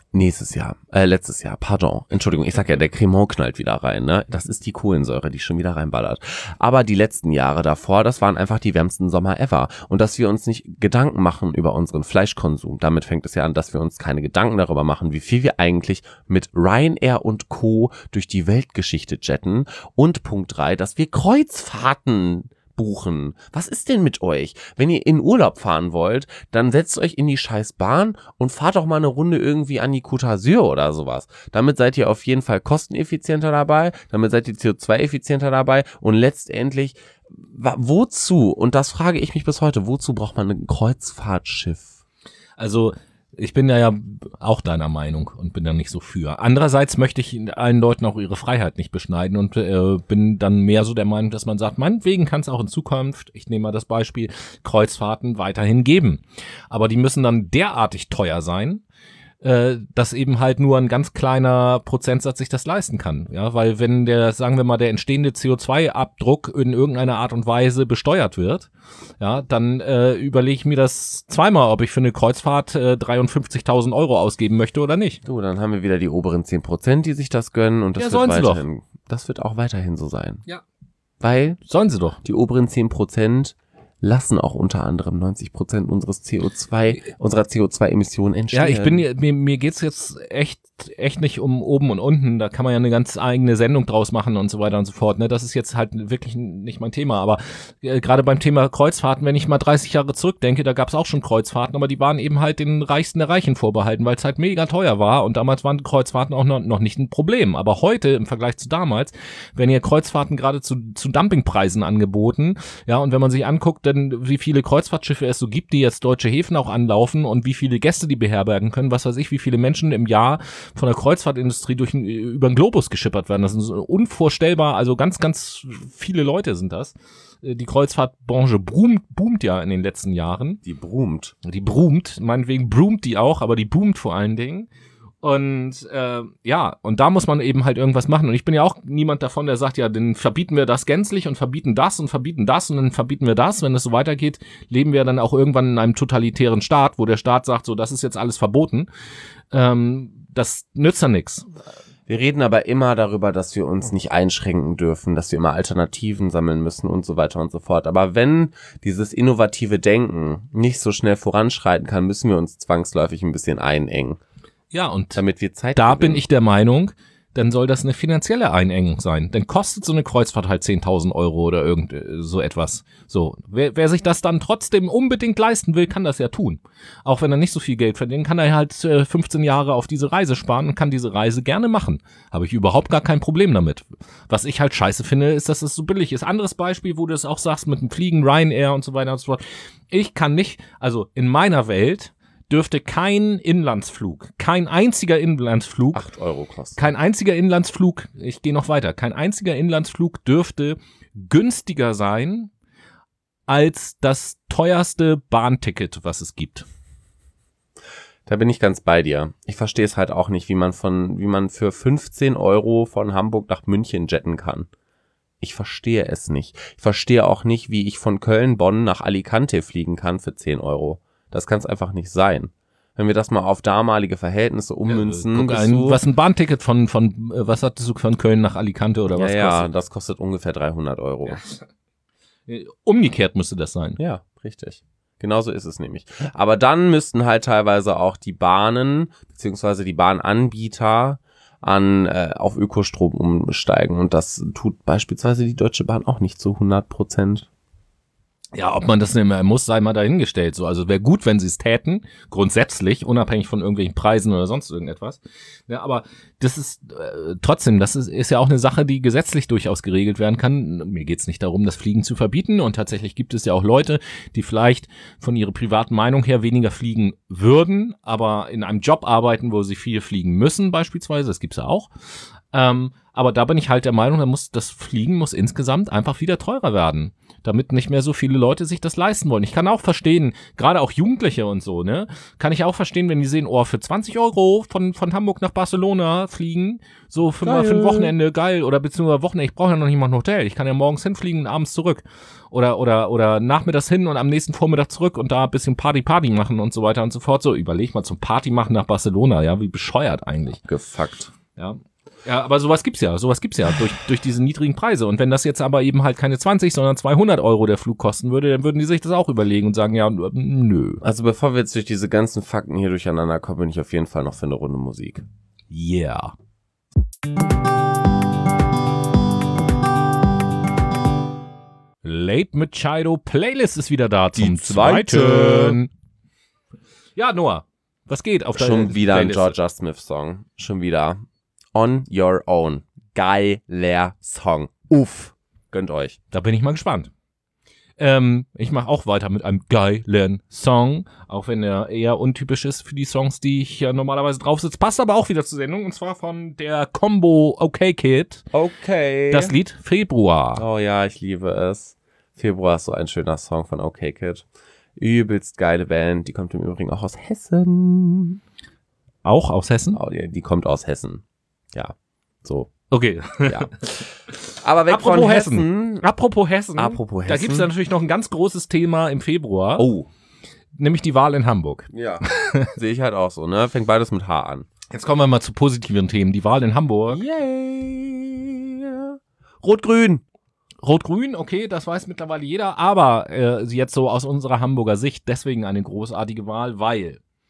Letztes Jahr, pardon, Entschuldigung, ich sag ja, der Cremant knallt wieder rein, ne? Das ist die Kohlensäure, die schon wieder reinballert. Aber die letzten Jahre davor, das waren einfach die wärmsten Sommer ever. Und dass wir uns nicht Gedanken machen über unseren Fleischkonsum, damit fängt es ja an, dass wir uns keine Gedanken darüber machen, wie viel wir eigentlich mit Ryanair und Co. durch die Weltgeschichte jetten. Und Punkt 3, dass wir Kreuzfahrten buchen. Was ist denn mit euch? Wenn ihr in Urlaub fahren wollt, dann setzt euch in die scheiß Bahn und fahrt doch mal eine Runde irgendwie an die Côte d'Azur oder sowas. Damit seid ihr auf jeden Fall kosteneffizienter dabei, damit seid ihr CO2-effizienter dabei und letztendlich, wozu? Und das frage ich mich bis heute, wozu braucht man ein Kreuzfahrtschiff? Also, ich bin ja auch deiner Meinung und bin da nicht so für. Andererseits möchte ich allen Leuten auch ihre Freiheit nicht beschneiden und bin dann mehr so der Meinung, dass man sagt, meinetwegen kann es auch in Zukunft, ich nehme mal das Beispiel, Kreuzfahrten weiterhin geben. Aber die müssen dann derartig teuer sein, dass eben halt nur ein ganz kleiner Prozentsatz sich das leisten kann. Ja, weil wenn sagen wir mal, der entstehende CO2-Abdruck in irgendeiner Art und Weise besteuert wird, ja, dann überlege ich mir das zweimal, ob ich für eine Kreuzfahrt 53.000 Euro ausgeben möchte oder nicht. Du, dann haben wir wieder die oberen 10%, die sich das gönnen und das wird auch weiterhin so sein. Ja. Weil sollen sie doch. Die oberen 10% lassen auch unter anderem 90% unserer CO2-Emissionen entstehen. Ja, mir geht's jetzt echt nicht um oben und unten. Da kann man ja eine ganz eigene Sendung draus machen und so weiter und so fort. Ne, das ist jetzt halt wirklich nicht mein Thema. Aber gerade beim Thema Kreuzfahrten, wenn ich mal 30 Jahre zurückdenke, da gab's auch schon Kreuzfahrten, aber die waren eben halt den Reichsten der Reichen vorbehalten, weil es halt mega teuer war. Und damals waren Kreuzfahrten auch noch nicht ein Problem. Aber heute, im Vergleich zu damals, werden ja Kreuzfahrten gerade zu Dumpingpreisen angeboten. Ja, und wenn man sich anguckt, denn wie viele Kreuzfahrtschiffe es so gibt, die jetzt deutsche Häfen auch anlaufen und wie viele Gäste die beherbergen können, was weiß ich, wie viele Menschen im Jahr von der Kreuzfahrtindustrie über den Globus geschippert werden. Das ist unvorstellbar, also ganz, ganz viele Leute sind das. Die Kreuzfahrtbranche boomt ja in den letzten Jahren. Die broomt. Die broomt, meinetwegen broomt die auch, aber die boomt vor allen Dingen. Und und da muss man eben halt irgendwas machen. Und ich bin ja auch niemand davon, der sagt, ja, dann verbieten wir das gänzlich und verbieten das und dann verbieten wir das. Wenn es so weitergeht, leben wir dann auch irgendwann in einem totalitären Staat, wo der Staat sagt, so, das ist jetzt alles verboten. Das nützt ja nichts. Wir reden aber immer darüber, dass wir uns nicht einschränken dürfen, dass wir immer Alternativen sammeln müssen und so weiter und so fort. Aber wenn dieses innovative Denken nicht so schnell voranschreiten kann, müssen wir uns zwangsläufig ein bisschen einengen. Ja, und damit wir Zeit da gewinnen. bin ich der Meinung, dann soll das eine finanzielle Einengung sein. Dann kostet so eine Kreuzfahrt halt 10.000 Euro oder irgend so etwas. So, wer sich das dann trotzdem unbedingt leisten will, kann das ja tun. Auch wenn er nicht so viel Geld verdient, kann er halt 15 Jahre auf diese Reise sparen und kann diese Reise gerne machen. Habe ich überhaupt gar kein Problem damit. Was ich halt scheiße finde, ist, dass es so billig ist. Anderes Beispiel, wo du es auch sagst, mit dem Fliegen, Ryanair und so weiter und so fort. Ich kann nicht, also in meiner Welt dürfte kein Inlandsflug, kein einziger Inlandsflug, 8 Euro kosten. kein einziger Inlandsflug, ich gehe noch weiter, kein einziger Inlandsflug dürfte günstiger sein als das teuerste Bahnticket, was es gibt. Da bin ich ganz bei dir. Ich verstehe es halt auch nicht, wie man für 15 Euro von Hamburg nach München jetten kann. Ich verstehe es nicht. Ich verstehe auch nicht, wie ich von Köln-Bonn nach Alicante fliegen kann für 10 Euro. Das kann es einfach nicht sein. Wenn wir das mal auf damalige Verhältnisse ummünzen. Was ein Bahnticket von was hattest du von Köln nach Alicante oder was kostet? Ja, das kostet ungefähr 300 Euro. Ja. Umgekehrt müsste das sein. Ja, richtig. Genauso ist es nämlich. Aber dann müssten halt teilweise auch die Bahnen beziehungsweise die Bahnanbieter auf Ökostrom umsteigen. Und das tut beispielsweise die Deutsche Bahn auch nicht zu 100%. Ja, ob man das nicht mehr muss, sei mal dahingestellt. So, also wäre gut, wenn sie es täten, grundsätzlich, unabhängig von irgendwelchen Preisen oder sonst irgendetwas. Ja, aber das ist trotzdem, das ist ja auch eine Sache, die gesetzlich durchaus geregelt werden kann. Mir geht's nicht darum, das Fliegen zu verbieten. Und tatsächlich gibt es ja auch Leute, die vielleicht von ihrer privaten Meinung her weniger fliegen würden, aber in einem Job arbeiten, wo sie viel fliegen müssen, beispielsweise. Das gibt's ja auch. Aber da bin ich halt der Meinung, das Fliegen muss insgesamt einfach wieder teurer werden, damit nicht mehr so viele Leute sich das leisten wollen. Ich kann auch verstehen, gerade auch Jugendliche und so, ne, kann ich auch verstehen, wenn die sehen, oh, für 20 Euro von Hamburg nach Barcelona fliegen, so für ein Wochenende, geil, oder beziehungsweise Wochenende, ich brauche ja noch nicht mal ein Hotel, ich kann ja morgens hinfliegen und abends zurück. Oder nachmittags hin und am nächsten Vormittag zurück und da ein bisschen Party machen und so weiter und so fort. So, überleg mal zum Party machen nach Barcelona, ja, wie bescheuert eigentlich. Gefuckt. Ja, aber sowas gibt's ja durch diese niedrigen Preise. Und wenn das jetzt aber eben halt keine 20, sondern 200 Euro der Flug kosten würde, dann würden die sich das auch überlegen und sagen, ja, nö. Also bevor wir jetzt durch diese ganzen Fakten hier durcheinander kommen, bin ich auf jeden Fall noch für eine Runde Musik. Yeah. Late Machado Playlist ist wieder da zum zweiten. Ja, Noah, was geht auf deiner Schon wieder Playlist? ein Georgia Smith Song. Schon wieder. On Your Own. Geiler Song. Uff. Gönnt euch. Da bin ich mal gespannt. Ich mache auch weiter mit einem geilen Song, auch wenn er eher untypisch ist für die Songs, die ich ja normalerweise drauf sitze. Passt aber auch wieder zur Sendung, und zwar von der Combo Okay Kid. Okay. Das Lied Februar. Oh ja, ich liebe es. Februar ist so ein schöner Song von Okay Kid. Übelst geile Band. Die kommt im Übrigen auch aus Hessen. Auch aus Hessen? Oh, die kommt aus Hessen. Ja, so. Okay. Ja. Aber weg Apropos von Hessen. Apropos Hessen. Apropos Da gibt's da natürlich noch ein ganz großes Thema im Februar. Oh. Nämlich die Wahl in Hamburg. Ja. Sehe ich halt auch so, ne? Fängt beides mit H an. Jetzt kommen wir mal zu positiven Themen. Die Wahl in Hamburg. Yay. Rot-Grün. Rot-Grün, okay, das weiß mittlerweile jeder. Aber jetzt so aus unserer Hamburger Sicht deswegen eine großartige Wahl, weil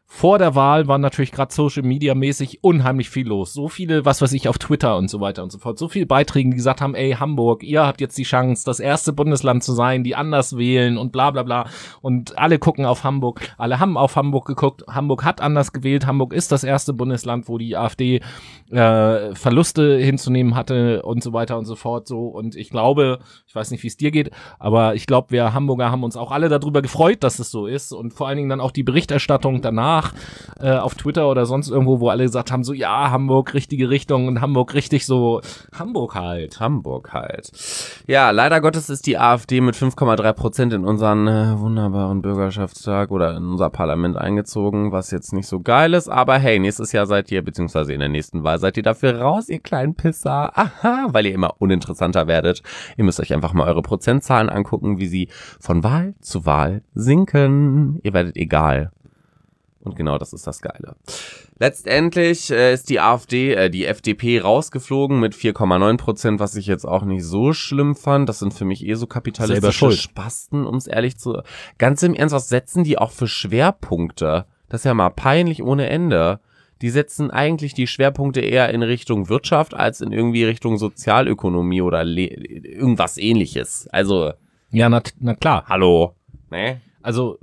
vor der Wahl war natürlich gerade Social Media mäßig unheimlich viel los. So viele, was weiß ich, auf Twitter und so weiter und so fort. So viele Beiträge, die gesagt haben, ey, Hamburg, ihr habt jetzt die Chance, das erste Bundesland zu sein, die anders wählen und bla bla bla. Und alle gucken auf Hamburg. Alle haben auf Hamburg geguckt. Hamburg hat anders gewählt. Hamburg ist das erste Bundesland, wo die AfD Verluste hinzunehmen hatte und so weiter und so fort. So. Und ich glaube, ich weiß nicht, wie es dir geht, aber ich glaube, wir Hamburger haben uns auch alle darüber gefreut, dass es so ist. Und vor allen Dingen dann auch die Berichterstattung danach auf Twitter oder sonst irgendwo, wo alle gesagt haben, so ja, Hamburg, richtige Richtung und Hamburg richtig so, Hamburg halt. Ja, leider Gottes ist die AfD mit 5,3% in unseren wunderbaren Bürgerschaftstag oder in unser Parlament eingezogen, was jetzt nicht so geil ist, aber hey, nächstes Jahr seid ihr, beziehungsweise in der nächsten Wahl seid ihr dafür raus, ihr kleinen Pisser. Aha, weil ihr immer uninteressanter werdet. Ihr müsst euch einfach mal eure Prozentzahlen angucken, wie sie von Wahl zu Wahl sinken. Ihr werdet egal. Und genau das ist das Geile. Letztendlich ist die FDP rausgeflogen mit 4,9%, was ich jetzt auch nicht so schlimm fand. Das sind für mich so kapitalistische Spasten, um es ehrlich zu... Ganz im Ernst, was setzen die auch für Schwerpunkte? Das ist ja mal peinlich ohne Ende. Die setzen eigentlich die Schwerpunkte eher in Richtung Wirtschaft als in irgendwie Richtung Sozialökonomie oder irgendwas Ähnliches. Also... Ja, na klar. Hallo. Ne? Also...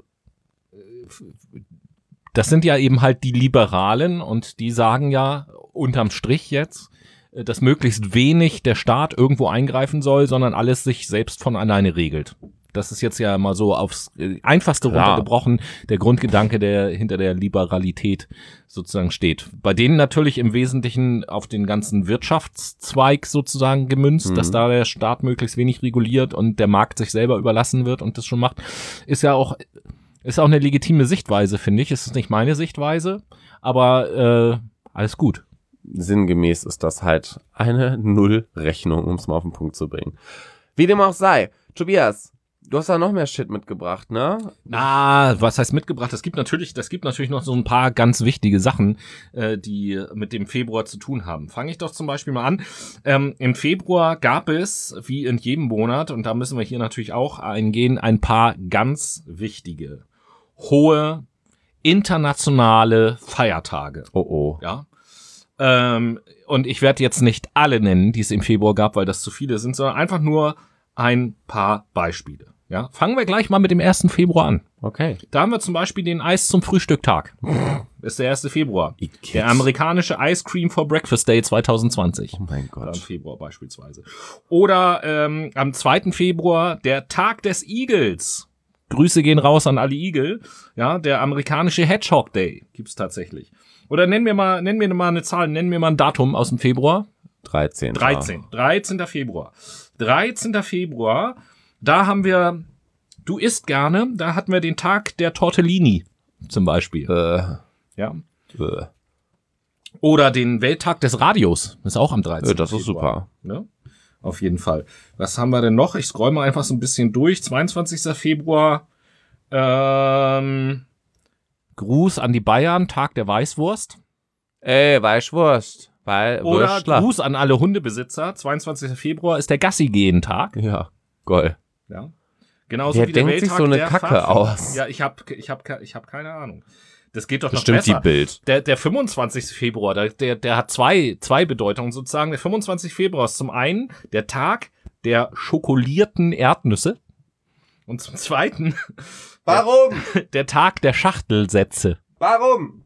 Das sind ja eben halt die Liberalen und die sagen ja unterm Strich jetzt, dass möglichst wenig der Staat irgendwo eingreifen soll, sondern alles sich selbst von alleine regelt. Das ist jetzt ja mal so aufs Einfachste runtergebrochen, der Grundgedanke, der hinter der Liberalität sozusagen steht. Bei denen natürlich im Wesentlichen auf den ganzen Wirtschaftszweig sozusagen gemünzt, dass da der Staat möglichst wenig reguliert und der Markt sich selber überlassen wird und das schon macht, ist auch eine legitime Sichtweise, finde ich. Es ist nicht meine Sichtweise, aber alles gut. Sinngemäß ist das halt eine Nullrechnung, um es mal auf den Punkt zu bringen. Wie dem auch sei. Tobias, du hast da noch mehr Shit mitgebracht, ne? Was heißt mitgebracht? Das gibt natürlich noch so ein paar ganz wichtige Sachen, die mit dem Februar zu tun haben. Fange ich doch zum Beispiel mal an. Im Februar gab es, wie in jedem Monat, und da müssen wir hier natürlich auch eingehen, ein paar ganz wichtige, hohe, internationale Feiertage. Oh. Ja. Und ich werde jetzt nicht alle nennen, die es im Februar gab, weil das zu viele sind, sondern einfach nur ein paar Beispiele. Ja, fangen wir gleich mal mit dem 1. Februar an. Okay. Da haben wir zum Beispiel den Eis zum Frühstücktag. Das ist der 1. Februar. Der amerikanische Ice Cream for Breakfast Day 2020. Oh mein Gott. Im Februar beispielsweise. Oder am 2. Februar der Tag des Igels. Grüße gehen raus an alle Igel. Ja, der amerikanische Hedgehog Day gibt's tatsächlich. Oder nenn mir mal eine Zahl, nenn mir mal ein Datum aus dem Februar. 13. 13. Februar. 13. Februar, da haben wir, du isst gerne, da hatten wir den Tag der Tortellini zum Beispiel. Ja. Oder den Welttag des Radios, ist auch am 13. Das ist Februar. Super. Ne? Auf jeden Fall. Was haben wir denn noch? Ich scroll mal einfach so ein bisschen durch. 22. Februar, Gruß an die Bayern, Tag der Weißwurst. Weißwurst. Oder Gruß an alle Hundebesitzer. 22. Februar ist der Gassi-Gehen-Tag. Ja, geil. Ja. Genauso Wer wie der denkt Welttag sich so eine der Kacke Pfadfinder. aus? Ja, ich hab keine Ahnung. Das geht doch Bestimmt noch besser. Die Bild. Der 25. Februar, der hat zwei Bedeutungen sozusagen. Der 25. Februar ist zum einen der Tag der schokolierten Erdnüsse und zum zweiten Warum? der Tag der Schachtelsätze. Warum?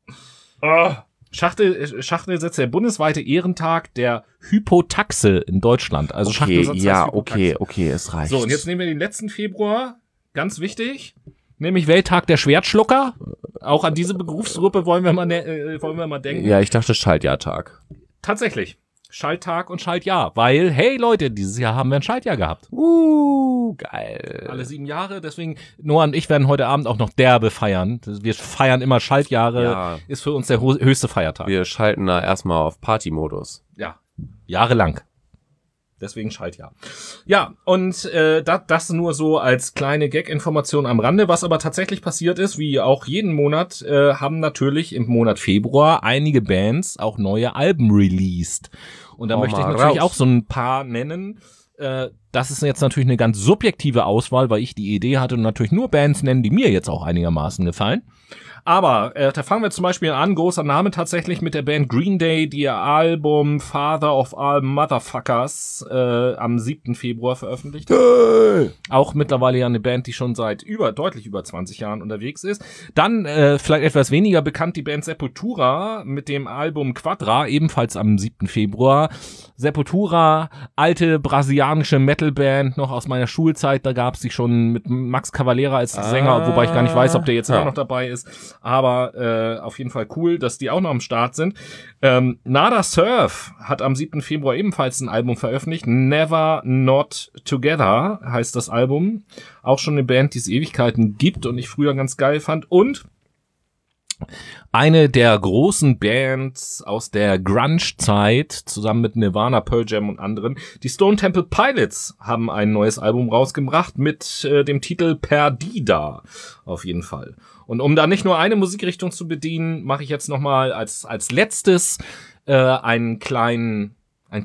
Schachtelsätze, der bundesweite Ehrentag der Hypotaxe in Deutschland. Also Okay, Schachtelsätze ja, heißt Hypotaxe. okay, es reicht. So, und jetzt nehmen wir den letzten Februar, ganz wichtig, nämlich Welttag der Schwertschlucker. Auch an diese Berufsgruppe wollen wir mal denken. Ja, ich dachte Schaltjahrtag. Tatsächlich. Schalttag und Schaltjahr. Weil, hey Leute, dieses Jahr haben wir ein Schaltjahr gehabt. Geil. Alle 7 Jahre, deswegen Noah und ich werden heute Abend auch noch derbe feiern. Wir feiern immer Schaltjahre, Ja. ist für uns der höchste Feiertag. Wir schalten da erstmal auf Partymodus. Ja, jahrelang. Deswegen Schaltjahr. Ja, und das nur so als kleine Gag-Information am Rande. Was aber tatsächlich passiert ist, wie auch jeden Monat, haben natürlich im Monat Februar einige Bands auch neue Alben released. Und da möchte ich natürlich auch so ein paar nennen. Das ist jetzt natürlich eine ganz subjektive Auswahl, weil ich die Idee hatte, natürlich nur Bands nennen, die mir jetzt auch einigermaßen gefallen. Aber da fangen wir zum Beispiel an, großer Name tatsächlich mit der Band Green Day, die ihr Album Father of All Motherfuckers am 7. Februar veröffentlicht hat. Auch mittlerweile ja eine Band, die schon seit deutlich über 20 Jahren unterwegs ist. Dann vielleicht etwas weniger bekannt die Band Sepultura mit dem Album Quadra, ebenfalls am 7. Februar. Sepultura, alte brasilianische Metalband, noch aus meiner Schulzeit, da gab's die schon mit Max Cavalera als Sänger, wobei ich gar nicht weiß, ob der jetzt immer noch dabei ist. Aber auf jeden Fall cool, dass die auch noch am Start sind. Nada Surf hat am 7. Februar ebenfalls ein Album veröffentlicht. Never Not Together heißt das Album. Auch schon eine Band, die es Ewigkeiten gibt und ich früher ganz geil fand. Und eine der großen Bands aus der Grunge-Zeit, zusammen mit Nirvana, Pearl Jam und anderen, die Stone Temple Pilots haben ein neues Album rausgebracht mit dem Titel Perdida, auf jeden Fall. Und um da nicht nur eine Musikrichtung zu bedienen, mache ich jetzt nochmal als letztes ein kleines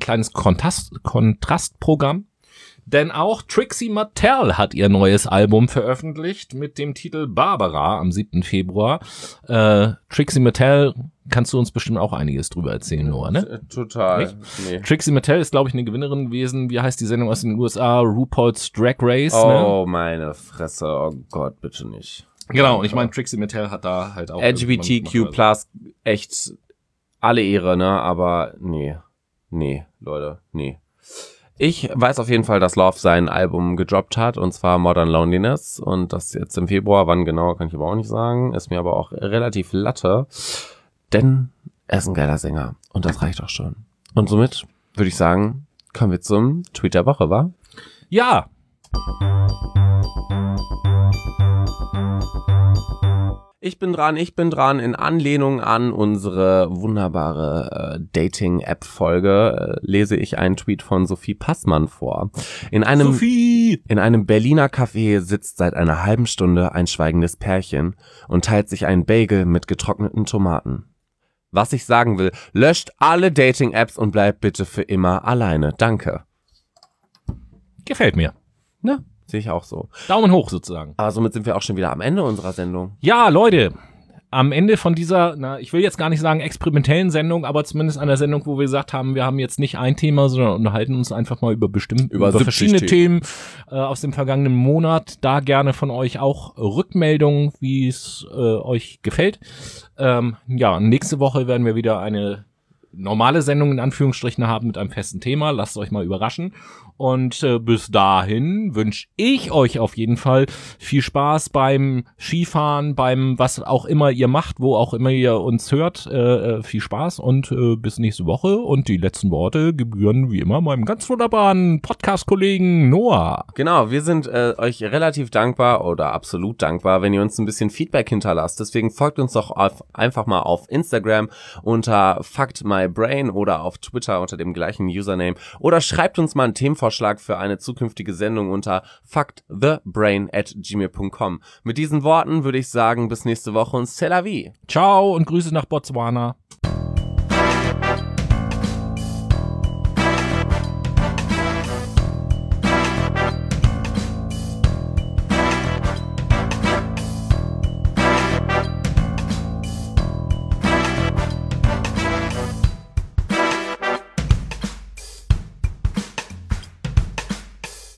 Kontrastprogramm. Denn auch Trixie Mattel hat ihr neues Album veröffentlicht mit dem Titel Barbara am 7. Februar. Trixie Mattel, kannst du uns bestimmt auch einiges drüber erzählen, Noah, ne? Total. Nee. Trixie Mattel ist, glaube ich, eine Gewinnerin gewesen. Wie heißt die Sendung aus den USA? RuPaul's Drag Race. Oh, meine Fresse. Oh Gott, bitte nicht. Genau, und ich meine, Trixie Mattel hat da halt auch... LGBTQ+, echt alle Ehre, ne? Aber nee, Leute, nee. Ich weiß auf jeden Fall, dass Love sein Album gedroppt hat, und zwar Modern Loneliness, und das jetzt im Februar, wann genau, kann ich aber auch nicht sagen, ist mir aber auch relativ latte, denn er ist ein geiler Sänger und das reicht auch schon. Und somit würde ich sagen, kommen wir zum Tweet der Woche, wa? Ja! Ich bin dran, in Anlehnung an unsere wunderbare Dating-App-Folge lese ich einen Tweet von Sophie Passmann vor. In einem Berliner Café sitzt seit einer halben Stunde ein schweigendes Pärchen und teilt sich einen Bagel mit getrockneten Tomaten. Was ich sagen will, löscht alle Dating-Apps und bleibt bitte für immer alleine. Danke. Gefällt mir. Ne? Sehe ich auch so. Daumen hoch sozusagen. Aber somit sind wir auch schon wieder am Ende unserer Sendung. Ja, Leute, am Ende von dieser, ich will jetzt gar nicht sagen experimentellen Sendung, aber zumindest einer Sendung, wo wir gesagt haben, wir haben jetzt nicht ein Thema, sondern unterhalten uns einfach mal über verschiedene Themen aus dem vergangenen Monat. Da gerne von euch auch Rückmeldungen, wie es euch gefällt. Nächste Woche werden wir wieder eine normale Sendung in Anführungsstrichen haben mit einem festen Thema. Lasst euch mal überraschen. Und bis dahin wünsche ich euch auf jeden Fall viel Spaß beim Skifahren, beim was auch immer ihr macht, wo auch immer ihr uns hört. Viel Spaß und bis nächste Woche. Und die letzten Worte gebühren wie immer meinem ganz wunderbaren Podcast-Kollegen Noah. Genau, wir sind euch relativ dankbar oder absolut dankbar, wenn ihr uns ein bisschen Feedback hinterlasst. Deswegen folgt uns doch einfach mal auf Instagram unter FactMyBrain oder auf Twitter unter dem gleichen Username oder schreibt uns mal einen Themenvorschlag für eine zukünftige Sendung unter factthebrain@gmail.com. Mit diesen Worten würde ich sagen, bis nächste Woche und c'est la vie. Ciao und Grüße nach Botswana.